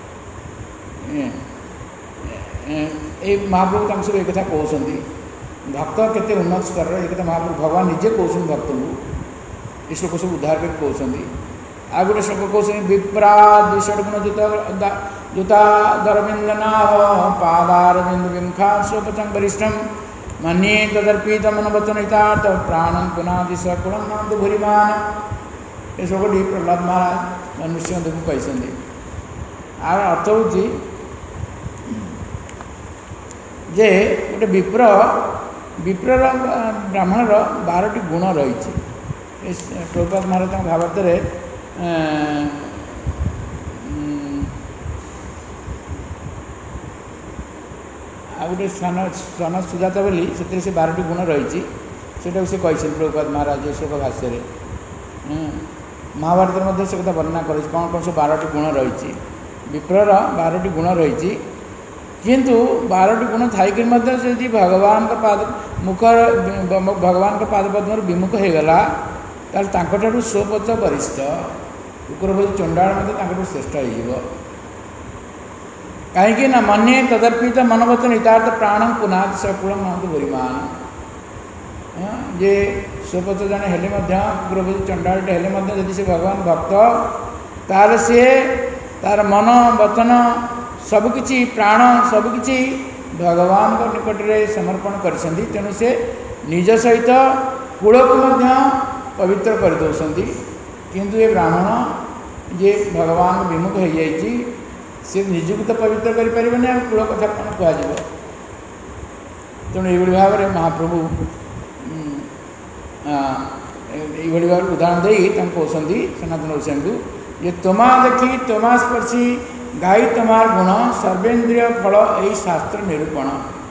ये महाप्रभु तक सब एक कहते भक्त केते उन्नत स्तर एक महाप्रभु भगवान निजे कहते भक्त को ये श्लोक सब उद्धार कर कहते। आ गोटे श्लोक कहते विप्रा द्विषडगुण जुता जुता दरबिंदना पादारबिंद विमुखा स्वपचम वरिष्ठम मन्ये तदर्पित मनवचनितार्थ प्राणं पुनादि सकुलम नंद भूरिमान। ये श्लोकटी प्रहलाद महाराज मनुष्य को कहते। आर अर्थ हूँ जे गोटे विप्र विप्रर ब्राह्मणर बारटी गुण रही। प्रभुपाद महाराज भागवत आ गए स्थान स्थान सुजाता बोली से बारटी गुण रही से कहते प्रभुपाद महाराज श्लोक भाष्य महाभारत मध्य से कथा वर्णना कर कौन कौन सब बारटी गुण रही विप्रर बारटी गुण रही किंतु बारटी गुण थी यदि भगवान का पाद मुख भगवान का पाद पद्म विमुख हो गला तार स्वपच वरिष्ठ कुकुर भोज चंडाल मत श्रेष्ठ हो कहीं ना मन्ये तदर्पित मनवचन हितार्थ प्राणं पुनाद सकुलम नंद भूरिमान। जे स्वपच जड़े हेले कुकुर भोज चंडाल हेले जदि से भगवान भक्त तार सी तार मन वचन सबकि प्राण सबकि भगवान को निकट में समर्पण कर तेणु से निज सहित कूल को पवित्र कर दौरान किंतु ये ब्राह्मण जे भगवान विमुख हो जाइए सी निजुक तो पवित्र करें कूल कथा कौन कह। तेणु ये भाव में महाप्रभु ये भाव उदाहरण दे कहते सनातन गोस्वामी को ये तमा देखी तमा स्पर्शी गाई तमार गुण सर्वेन्द्रिय फल यही शास्त्र निरूपण।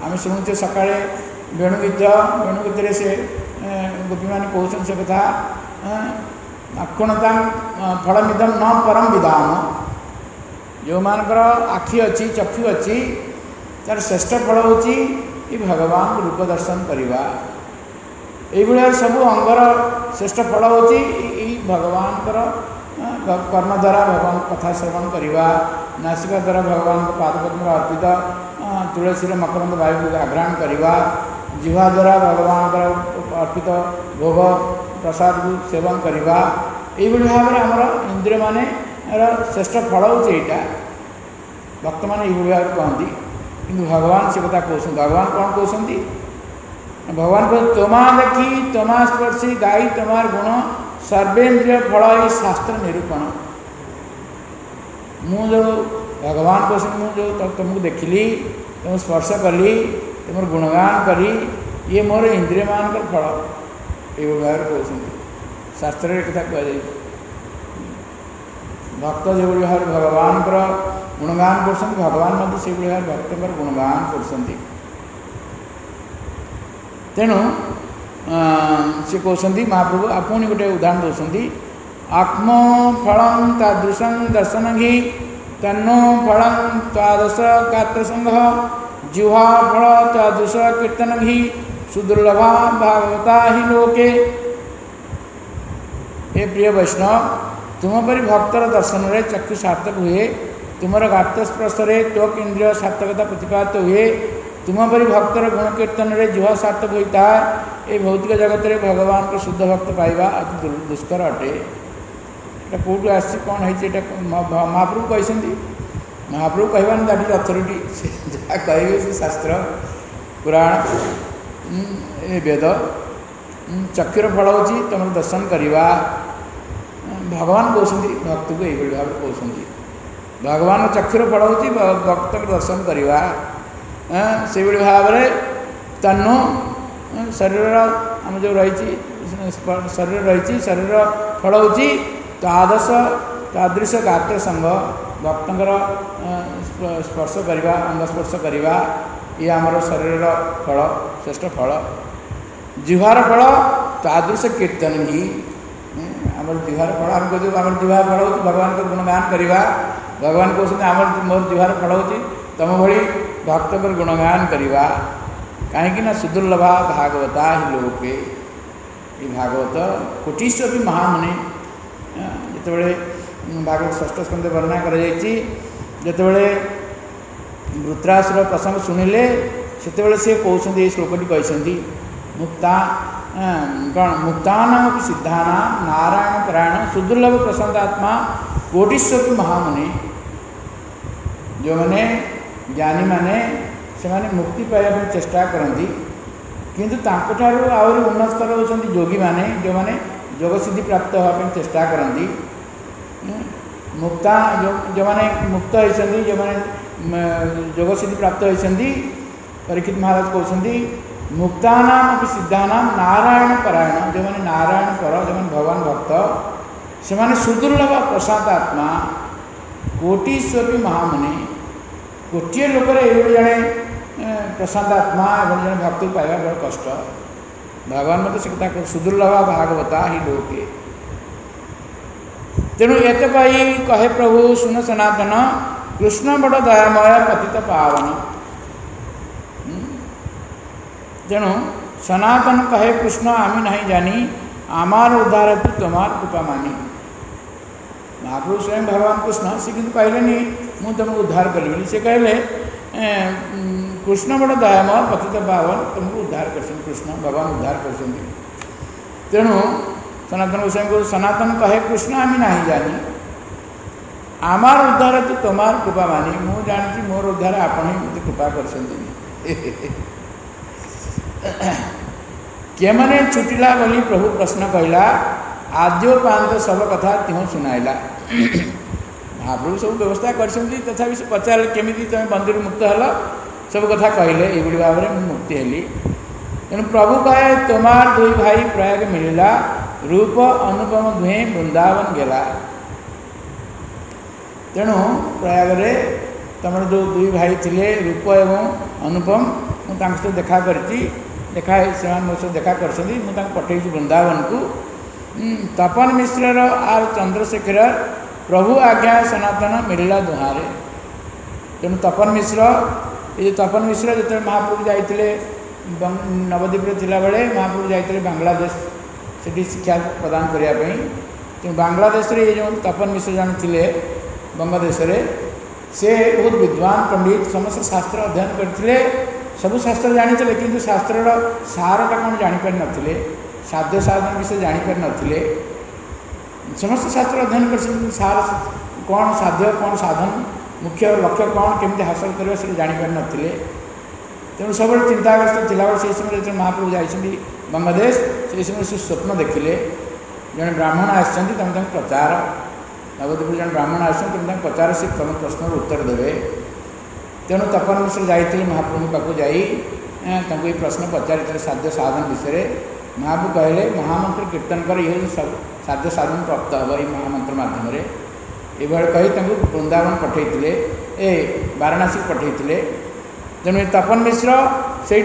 आम शुणुचे सका वेणुगीत वेणुगीत से गोपी मैंने कहते से कथा आक्षणता फलमिदम न परम विधान जो मानकर आखि अच्छी चक्षु अच्छी तार श्रेष्ठ फल हूँ भगवान रूप दर्शन करवा ये सब अंगर श्रेष्ठ फल हूँ भगवान कर्म द्वारा भगवान कथा श्रवण करवा नासिका द्वारा भगवान पादपद्म अर्पित तुलसी मकरंद वायु आघ्राण करवा जिह्वा द्वारा भगवान अर्पित भोग प्रसाद को सेवन करवा ये भाव में आमर इंद्रिय मान श्रेष्ठ फल हूँ यहाँ भक्त मैंने ये भाव कहती कि भगवान से कथा कहते भगवान कौन कहते भगवान कह तोमा देखी तोमा स्पर्शी गाई तोमार गुण सर्वेन्द्रिय फल ये शास्त्र निरूपण मु जो भगवान कहते मुझे तुमको देखिली तुम स्पर्श कली तुम गुणगान करी ये मोर इंद्रिय मान फल ये भाव कहते शास्त्र कथा कह भक्त जो भाव भगवान गुणगान कर भगवान से भाव भक्त गुणगान कर तेणु सी कहते महाप्रभु आपनी गोटे उदाहरण दौरान आत्म फल तादृशं दर्शन घी तन्नो फल तादृश गात्रसंग जिह्वा फल तादृश कीर्तन घी सुदुर्लभा भागवता ही लोके। हे प्रिय वैष्णव तुम परी भक्तर दर्शन में चक्षु सार्थक हुए तुमर गात्र स्पर्श त्वक इंद्रिय सार्थकता प्रतिपादित हुए तुम परी भक्तर गुण कीर्तन में जिह्वा सार्थक होता है ये भौतिक जगत में भगवान को शुद्ध भक्त पाइबा अति दुष्कर अटे। ये कौटू आस कौन है महाप्रभु कहते महाप्रभु कहवा दैट इज अथॉरिटी जहाँ कहे से शास्त्र पुराण ए वेद चक्षुर फल हूँ तुम दर्शन करवा भगवान कहते भक्त को यही भाव कहते भगवान चक्षुर फल हूँ भक्त को दर्शन करवा से भाव में तन्नु शरीर आम जो रही शरीर रही शरीर फल हूँ तादृश तादृश गात्र संग भक्तर स्पर्श करवा अंगस्पर्श करवा ये आमर शरीर फल श्रेष्ठ फल जिह्वार फल तादृश कीर्तन ही आम जिह्वार फल आम कहते आम जिह्वार फल हूँ भगवान को गुणगान करवा भगवान कहते आम मोर जिह्वार फल हूँ तुम भली भक्त पर गुणगान करवा कहीं सुदुर्लभा भागवता ही लोके ये भागवत कोटिश्व भी महामुनि जिते भागवत षष्ठ स्कंद वर्णना करते वृत्रासुर प्रसंग शुणिले से सी कहते ये श्लोकटी कहते मुक्ता कौन मुक्तानाम सिद्धाना नारायण परायण सुदुर्लभ प्रसन्नात्मा कोटिश्व महामुनि जो मैंने ज्ञानी माने से माने मुक्ति पाइबा चेष्टा करती किंतु तांको आहुरी उन्नत स्तर होती योगी माने जो माने योग सिद्धि प्राप्त होगा चेष्टा करती मुक्ता जो जो माने मुक्त होती जो माने योग सिद्धि प्राप्त होती परीक्षित महाराज कहते मुक्तानाम अपि सिद्धानाम नारायण परायण जो मैंने नारायण पर जो मैंने भगवान भक्त से माने सुदुर्लभ प्रसाद आत्मा कोटिस्वी महामुनि गोटे लोक जड़े प्रसाद आत्मा एवं जड़े भक्त पाइबा बड़ कष्ट भगवान मत से कथा सुदुर्लभा भागवता ही लोके। तेणु एत कहे प्रभु सुन सनातन कृष्ण बड़ दयामय पतित पावन। तेणु सनातन कहे कृष्ण आमी नहीं जानी आमार उद्धार तू तुमार कृपा मानी। महाप्रभु स्वयं भगवान कृष्ण से कि कहले मुझे तुमको उद्धार करी से कहले कृष्ण बड़ दयामय पतित पावन तुमको उद्धार कर कृष्ण भगवान उद्धार कर। तेणु सनातन गोस्वामी को सनातन कहे कृष्ण आमी नहीं जानी आमार उद्धार तू तुमार कृपा मानी मु जानी मोर उद्धार आपण ही मत कृपा कर। केमने छुटिला बोली प्रभु प्रश्न कहला आद्यो पांत सब कथा त्यों सुनाइला। महाप्रभु सब व्यवस्था कर तथापि से पचारे केमी तुम बंधुर मुक्त हल सब कथा कहले ये भाव में मुक्ति हेली। तेणु प्रभु कहे तुमार दुई भाई प्रयाग मिलला रूप अनुपम दुहे वृंदावन गेला। तेणु प्रयाग रे तुम जो दुई भाई थिले रूप एवं अनुपम मुझे देखा कर देखा से मो सहित देखा कर पठे वृंदावन को तपन मिश्र आर चंद्रशेखर प्रभु आज्ञा सनातन मिलला दुहारे तेणु तपन मिश्र ये तपन मिश्र जो महाप्रभु जाते नवद्वीप थिला बेले महाप्रभु जाते बांग्लादेश से शिक्षा प्रदान करने तेणु बांग्लादेश रे ये जो तपन मिश्र जन थे बंगदेश से बहुत विद्वान पंडित समस्त शास्त्र अध्ययन करते सबू शास्त्र जानी कि शास्त्र सारटा कौन जापर नथिले साध्य साधन विषय जापर नथिले समस्त शास्त्र अध्ययन कर सार कौन साध्य कौन साधन मुख्य लक्ष्य कौन केमती हासिल करवा से जापर नथिले तेणु सब चिंताग्रस्त थिला से समय जो महाप्रभु जाइछन्ति बांग्लादेश से समय से स्वप्न देखिले जड़े ब्राह्मण आसछन्ति तमे तम प्रचार नवद्वीप जन ब्राह्मण आसछन्ति तमे तम प्रचार से तम प्रश्न उत्तर देवे तेणु तपन मिश्र जाइए महाप्रभु पाक जाई तांको ये प्रश्न पचारि साध्य साधन विषय महाप्रभु कहले महामंत्र कीर्तन कर ये सब साध्य साधन प्राप्त हम ये महामंत्र मध्यम ये कही वृंदावन पठे ए वाराणसी पठे तेणु तपन मिश्र से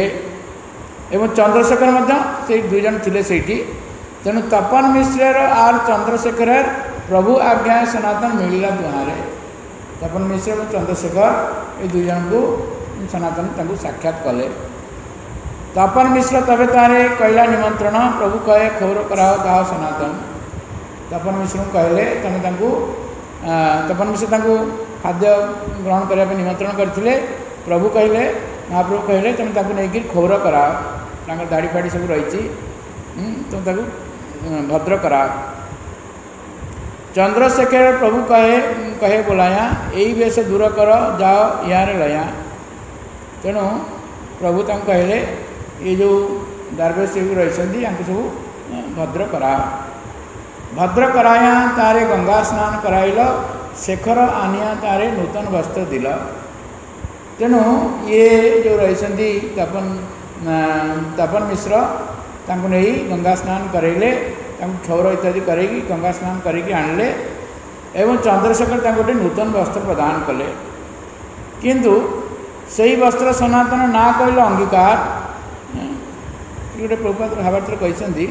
चंद्रशेखर से दुई जन थे तेणु तपन मिश्र आर चंद्रशेखर प्रभु आज्ञा सनातन मिलला दुहारे तपन मिश्र और चंद्रशेखर ये दुई जन को सनातन साक्षात कले तपन मिश्र तबे तारे कहला निमंत्रण प्रभु कहे खबर कराओ गाओ सनातन तपन मिश्र कहले तमें तपन मिश्र खाद्य ग्रहण करने निमंत्रण करते प्रभु कहले महाप्रभु कहले तुम नहीं खबर कराओ दाढ़ी फाड़ी सब रही तुम भद्र कराओ चंद्रशेखर प्रभु कहे कहे बोलाया यही वेश दूर कर जाओ यार लया तेणु प्रभु तक कहले ये जो दारवेश रही सब भद्र करा भद्र कराया तारे गंगा स्नान कराइल शेखर आनिया तारे नूतन वस्त्र दिल तेणु ये जो रही तपन तपन मिश्र तांको नहीं गंगा स्नान करैले क्षौर इत्यादि कर गंगा स्नान करके आणले एवं चंद्रशेखर तांको गोटे नूतन वस्त्र प्रदान कले किंतु सही वस्त्र सनातन ना कहले अंगीकार गोटे प्रभुपाद भावार्थ कहते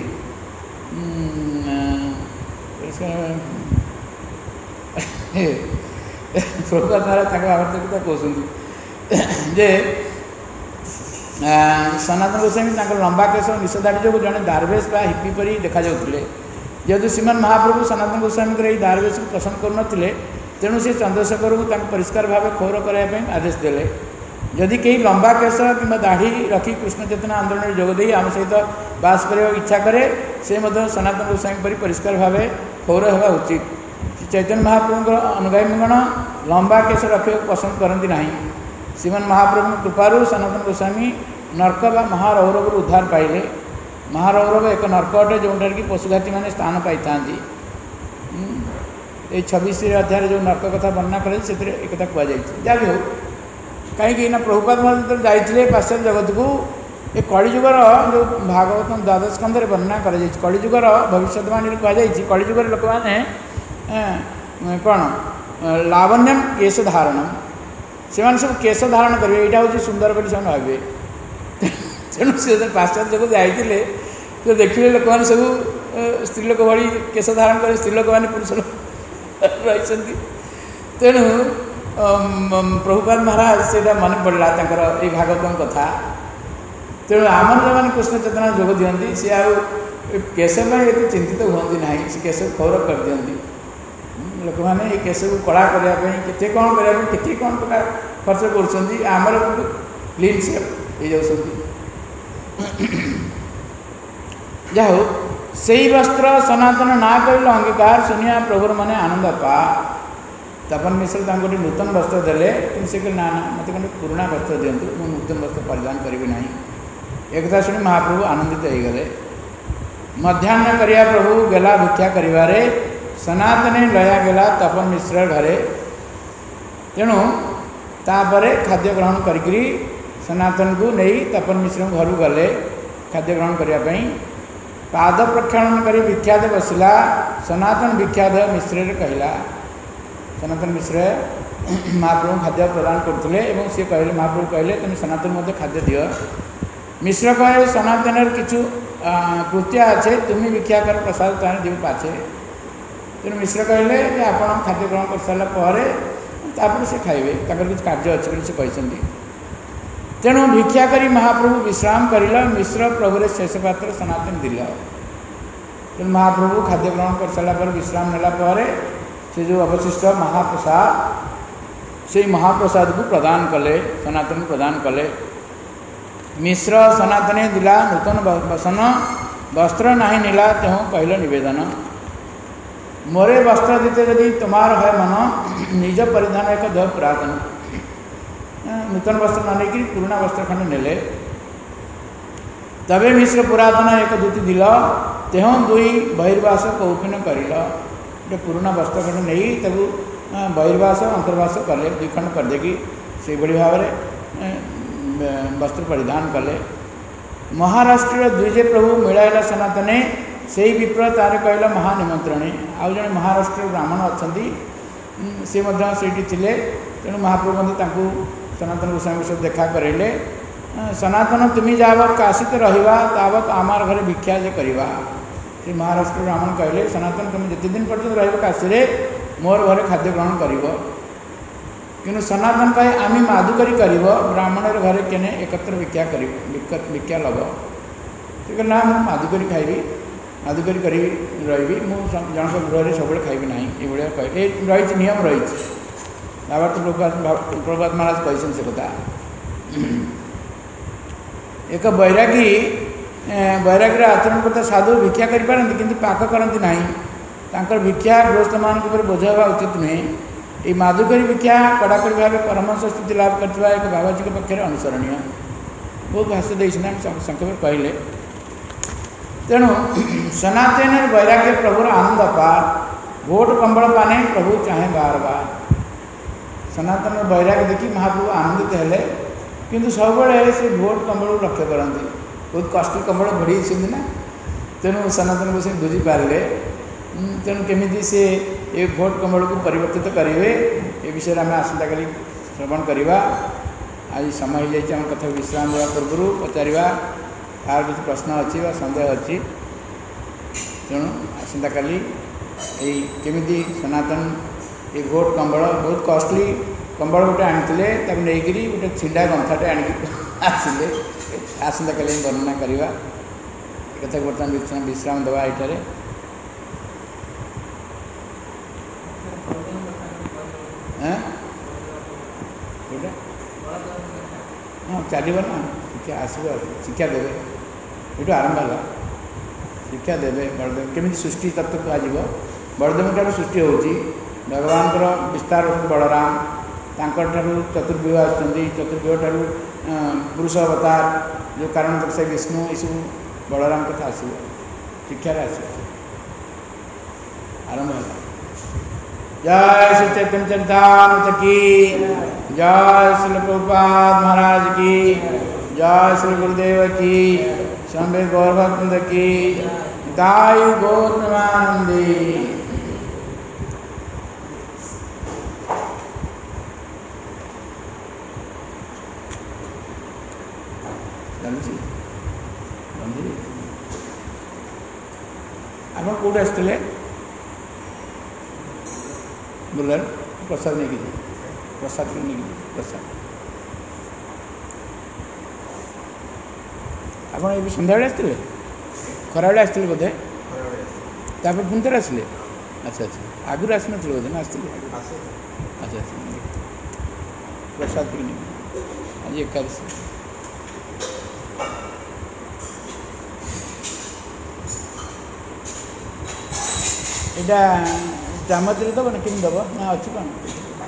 प्रभुपाद महाराज भावार्थ कथा कहते जे सनातन गोस्वामी लंबा केश निषेधाड़ी जो जड़े दारवेश बा हिप्पी परी देखा जाउथिले जेहेतु श्रीमान महाप्रभु सनातन गोस्वामी ये दारवेश को पसंद करुनथिले तेणु से चंद्रशेखर को परिष्कार भाव खौर करने आदेश देले जदि कहीं लंबा केश कि दाढ़ी रखी कृष्ण चेतना आंदोलन जोगदे आम सहित बास करने इच्छा करे से सनातन गोस्वामी परी परिष्कार भाव खौर होगा उचित चैतन्य महाप्रभु अनुगामीगण लंबा केश रखा पसंद करती ना श्रीमान महाप्रभु कृपारू सनातन गोस्वामी नर्क बा महारौरव उद्धार पाइले महारौरव एक नर्क अटे जोटार कि पशुघाती मैंने स्थान पाई था ये छब्बीस अध्याय जो नर्क कथा वर्णना कर एक कहुई जहाँ भी हो कहीं प्रभुपाद महाराज जाइए पाश्चात्य जगत को ये कलिजुगर जो भागवत द्वादश स्कंदे वर्णना कर कलिजुगर भविष्यवाणी कहुई कलिजुगर लोक मैंने कौन लावण्यम केश धारणम से सब केश धारण करेंगे यहाँ हूँ सुंदर कर भावे तेणु से पाश्चात्य जगत जाइए तो देखिए लोक मैंने सब स्त्री लोक भाई केश धारण कर स्त्री लोक मैंने पुरुष रही तेणु प्रभुपाद महाराज से मन पड़ा ये भागवत कथा तेणु आमर जो मैंने कृष्ण चेतना जोग दिखती सी आ केश में ये चिंतित हुए ना से केश खौर कर दिखती लोक मैंने ये केश को कड़ा करने के कौन करने के कौन प्रकार खर्च करमर क्लीन सेप हो जाती जा हो से वस्त्र सनातन ना कहले अंगीकार शुनिया प्रभुर मैंने आनंद पा तपन मिश्र गोटे नूतन वस्त्र देले कि से कहले ना ना मत गोटे पुराणा वस्त्र दिंतु मु नूतन वस्त्र परिधान करी ना एक कथा शुणी महाप्रभु आनंदित हो गले मध्याह्न करिया प्रभु गला भिक्षा करिवारे सनातने लया गला तपन मिश्र घरे तेणु तापरे खाद्य ग्रहण करी सनातन को नहीं तपन मिश्र घर गले खाद्य ग्रहण करने पाद प्रक्षालन कर विख्यात बसला सनातन विख्यात मिश्र कहला सनातन मिश्र महाप्रभु खाद्य प्रदान करते सी कहले महाप्रभु कहले तुम सनातन मध्य खाद्य दियो। मिश्र कहे सनातन किचु कृत्या अच्छे तुम्हें भिक्षा कर प्रसाद ताने दिव पाचे। तेणु मिश्र कहले आप खाद्य ग्रहण कर सारापर से खाइबे किसी कार्य अच्छे से कहते। तेणु भिक्षा करी महाप्रभु विश्राम कर मिश्र प्रभु शेष पात्र सनातन दिल। तेणु महाप्रभु खाद्य ग्रहण कर सारापर विश्राम नेला से जो अवशिष्ट महाप्रसाद से महाप्रसाद को प्रदान कले सनातन प्रदान कले। मिश्र सनातने दिला नूतन वसन वस्त्र नहीं नीला त्यों कहल निवेदन। मोरे वस्त्र दीते यदि तुम्हार है मन निज परिधान एक देह पुरातन। नूतन वस्त्र न नहीं पुराना वस्त्र खंड नेले तबे मिश्र पुरातन एक दूती दिल तेह दुई बहिर्वास कौफिन कर पुराना वस्त्र खंड नहीं तक बहिर्वास अंतर्वास कले दुई खंड कर देगी से भाव वस्त्र परिधान कले। महाराष्ट्र द्विजे प्रभु मिलाइला सनातने से ही विप्र तार कहला महानिमंत्रणे। आउ जड़े महाराष्ट्र ब्राह्मण अच्छा सी थे तेणु महाप्रभु सनातन गोस्वामी सब देखा करेले। सनातन तुम्हें जावत काशित रहिबा तावत आमार घरे भिक्षा जे करवा। से महाराष्ट्र ब्राह्मण कहले सनातन तुम जिते दिन पर्यटन रही काशी मोर घरे खाद्य ग्रहण कर कि सनातन कहे आम माधुकरी कर ब्राह्मण घरे केने एकत्र भिक्षा कर भिक्षा लब। से कहना मुझे माधुकरी खाइबी माधुकरी करी रही मुझे जनक गृह सब खाइबी ना ये कहे रही नियम रही बाबा तो प्रभात महाराज कहते से कथा। एक बैरागी बैरागी आचरण करता साधु भिक्षा करें कि पाक करती ना तांकर भिक्षा गृहस्थ मान बोझ हवा उचित नुहे। ये माधुकरी भिक्षा कड़ाकड़ी भाव परमहंस स्थिति लाभ करता एक बाबाजी के पक्षर अनुसरणीय बहुत भाष्य देना संक्षेप कहले। तेणु सनातन वैराग्य प्रभुर आनंद पार भोट कंबल पाने प्रभु चाहे बार बार। सनातन वैराग्य देखी महाप्रभु आनंदित हेले किंतु सब से भोट कंबल लक्ष्य करती बहुत कष्ट कंबल घोड़ी ना। तेणु सनातन को बुझी पारे तेणु केमी से ये भोट कंबल को परिवर्तित करेंगे ये विषय में आसंता काली श्रवण करवा। आज समय हो जाए कथा विश्राम देवा पूर्व पचार तार किसी प्रश्न अच्छी सन्देह अच्छी तेणु आसंता काली केमी सनातन ये भोट कंबल बहुत कॉस्टली कंबल गोटे आनी नहीं गोटे छिंडा गंथाटे आणिक आसिले आसंता काली वर्णना करवा कथा बर्तमान विश्राम देवा ये हाँ चलो ना शिक्षा आसब शिक्षा देवे ये आरंभ है शिक्षा देवे बलदेव केमी सृष्टि तत्व कह बलदेव ठार सृष्टि होती भगवान विस्तार बलराम तांकर चतुर्व्यूह आसुँच चतुर्व्यूह ठार पुरुष अवतार जो कारण से विष्णु ये सब बलराम कथा आसो शिक्षार आस आरंभ है। जय श्री चैतन्य चरितामृत की जय श्री प्रभुपाद महाराज की जय श्री गुरुदेव की शंभे गौरभक्त की दाई गौर प्रेमानंदी। आप कौट आसते बुलार प्रसाद नहीं प्रसाद नहीं प्रसाद आप सन्ध्या बेले आसते खरा बेले आसते बोधे तापर पुणी थे आसले अच्छा अच्छा आगुरी आस ना बोधे ना आसते अच्छा अच्छा प्रसाद आज एकादशी यहाँ जामत्री दब ना कि दब ना अच्छी कौन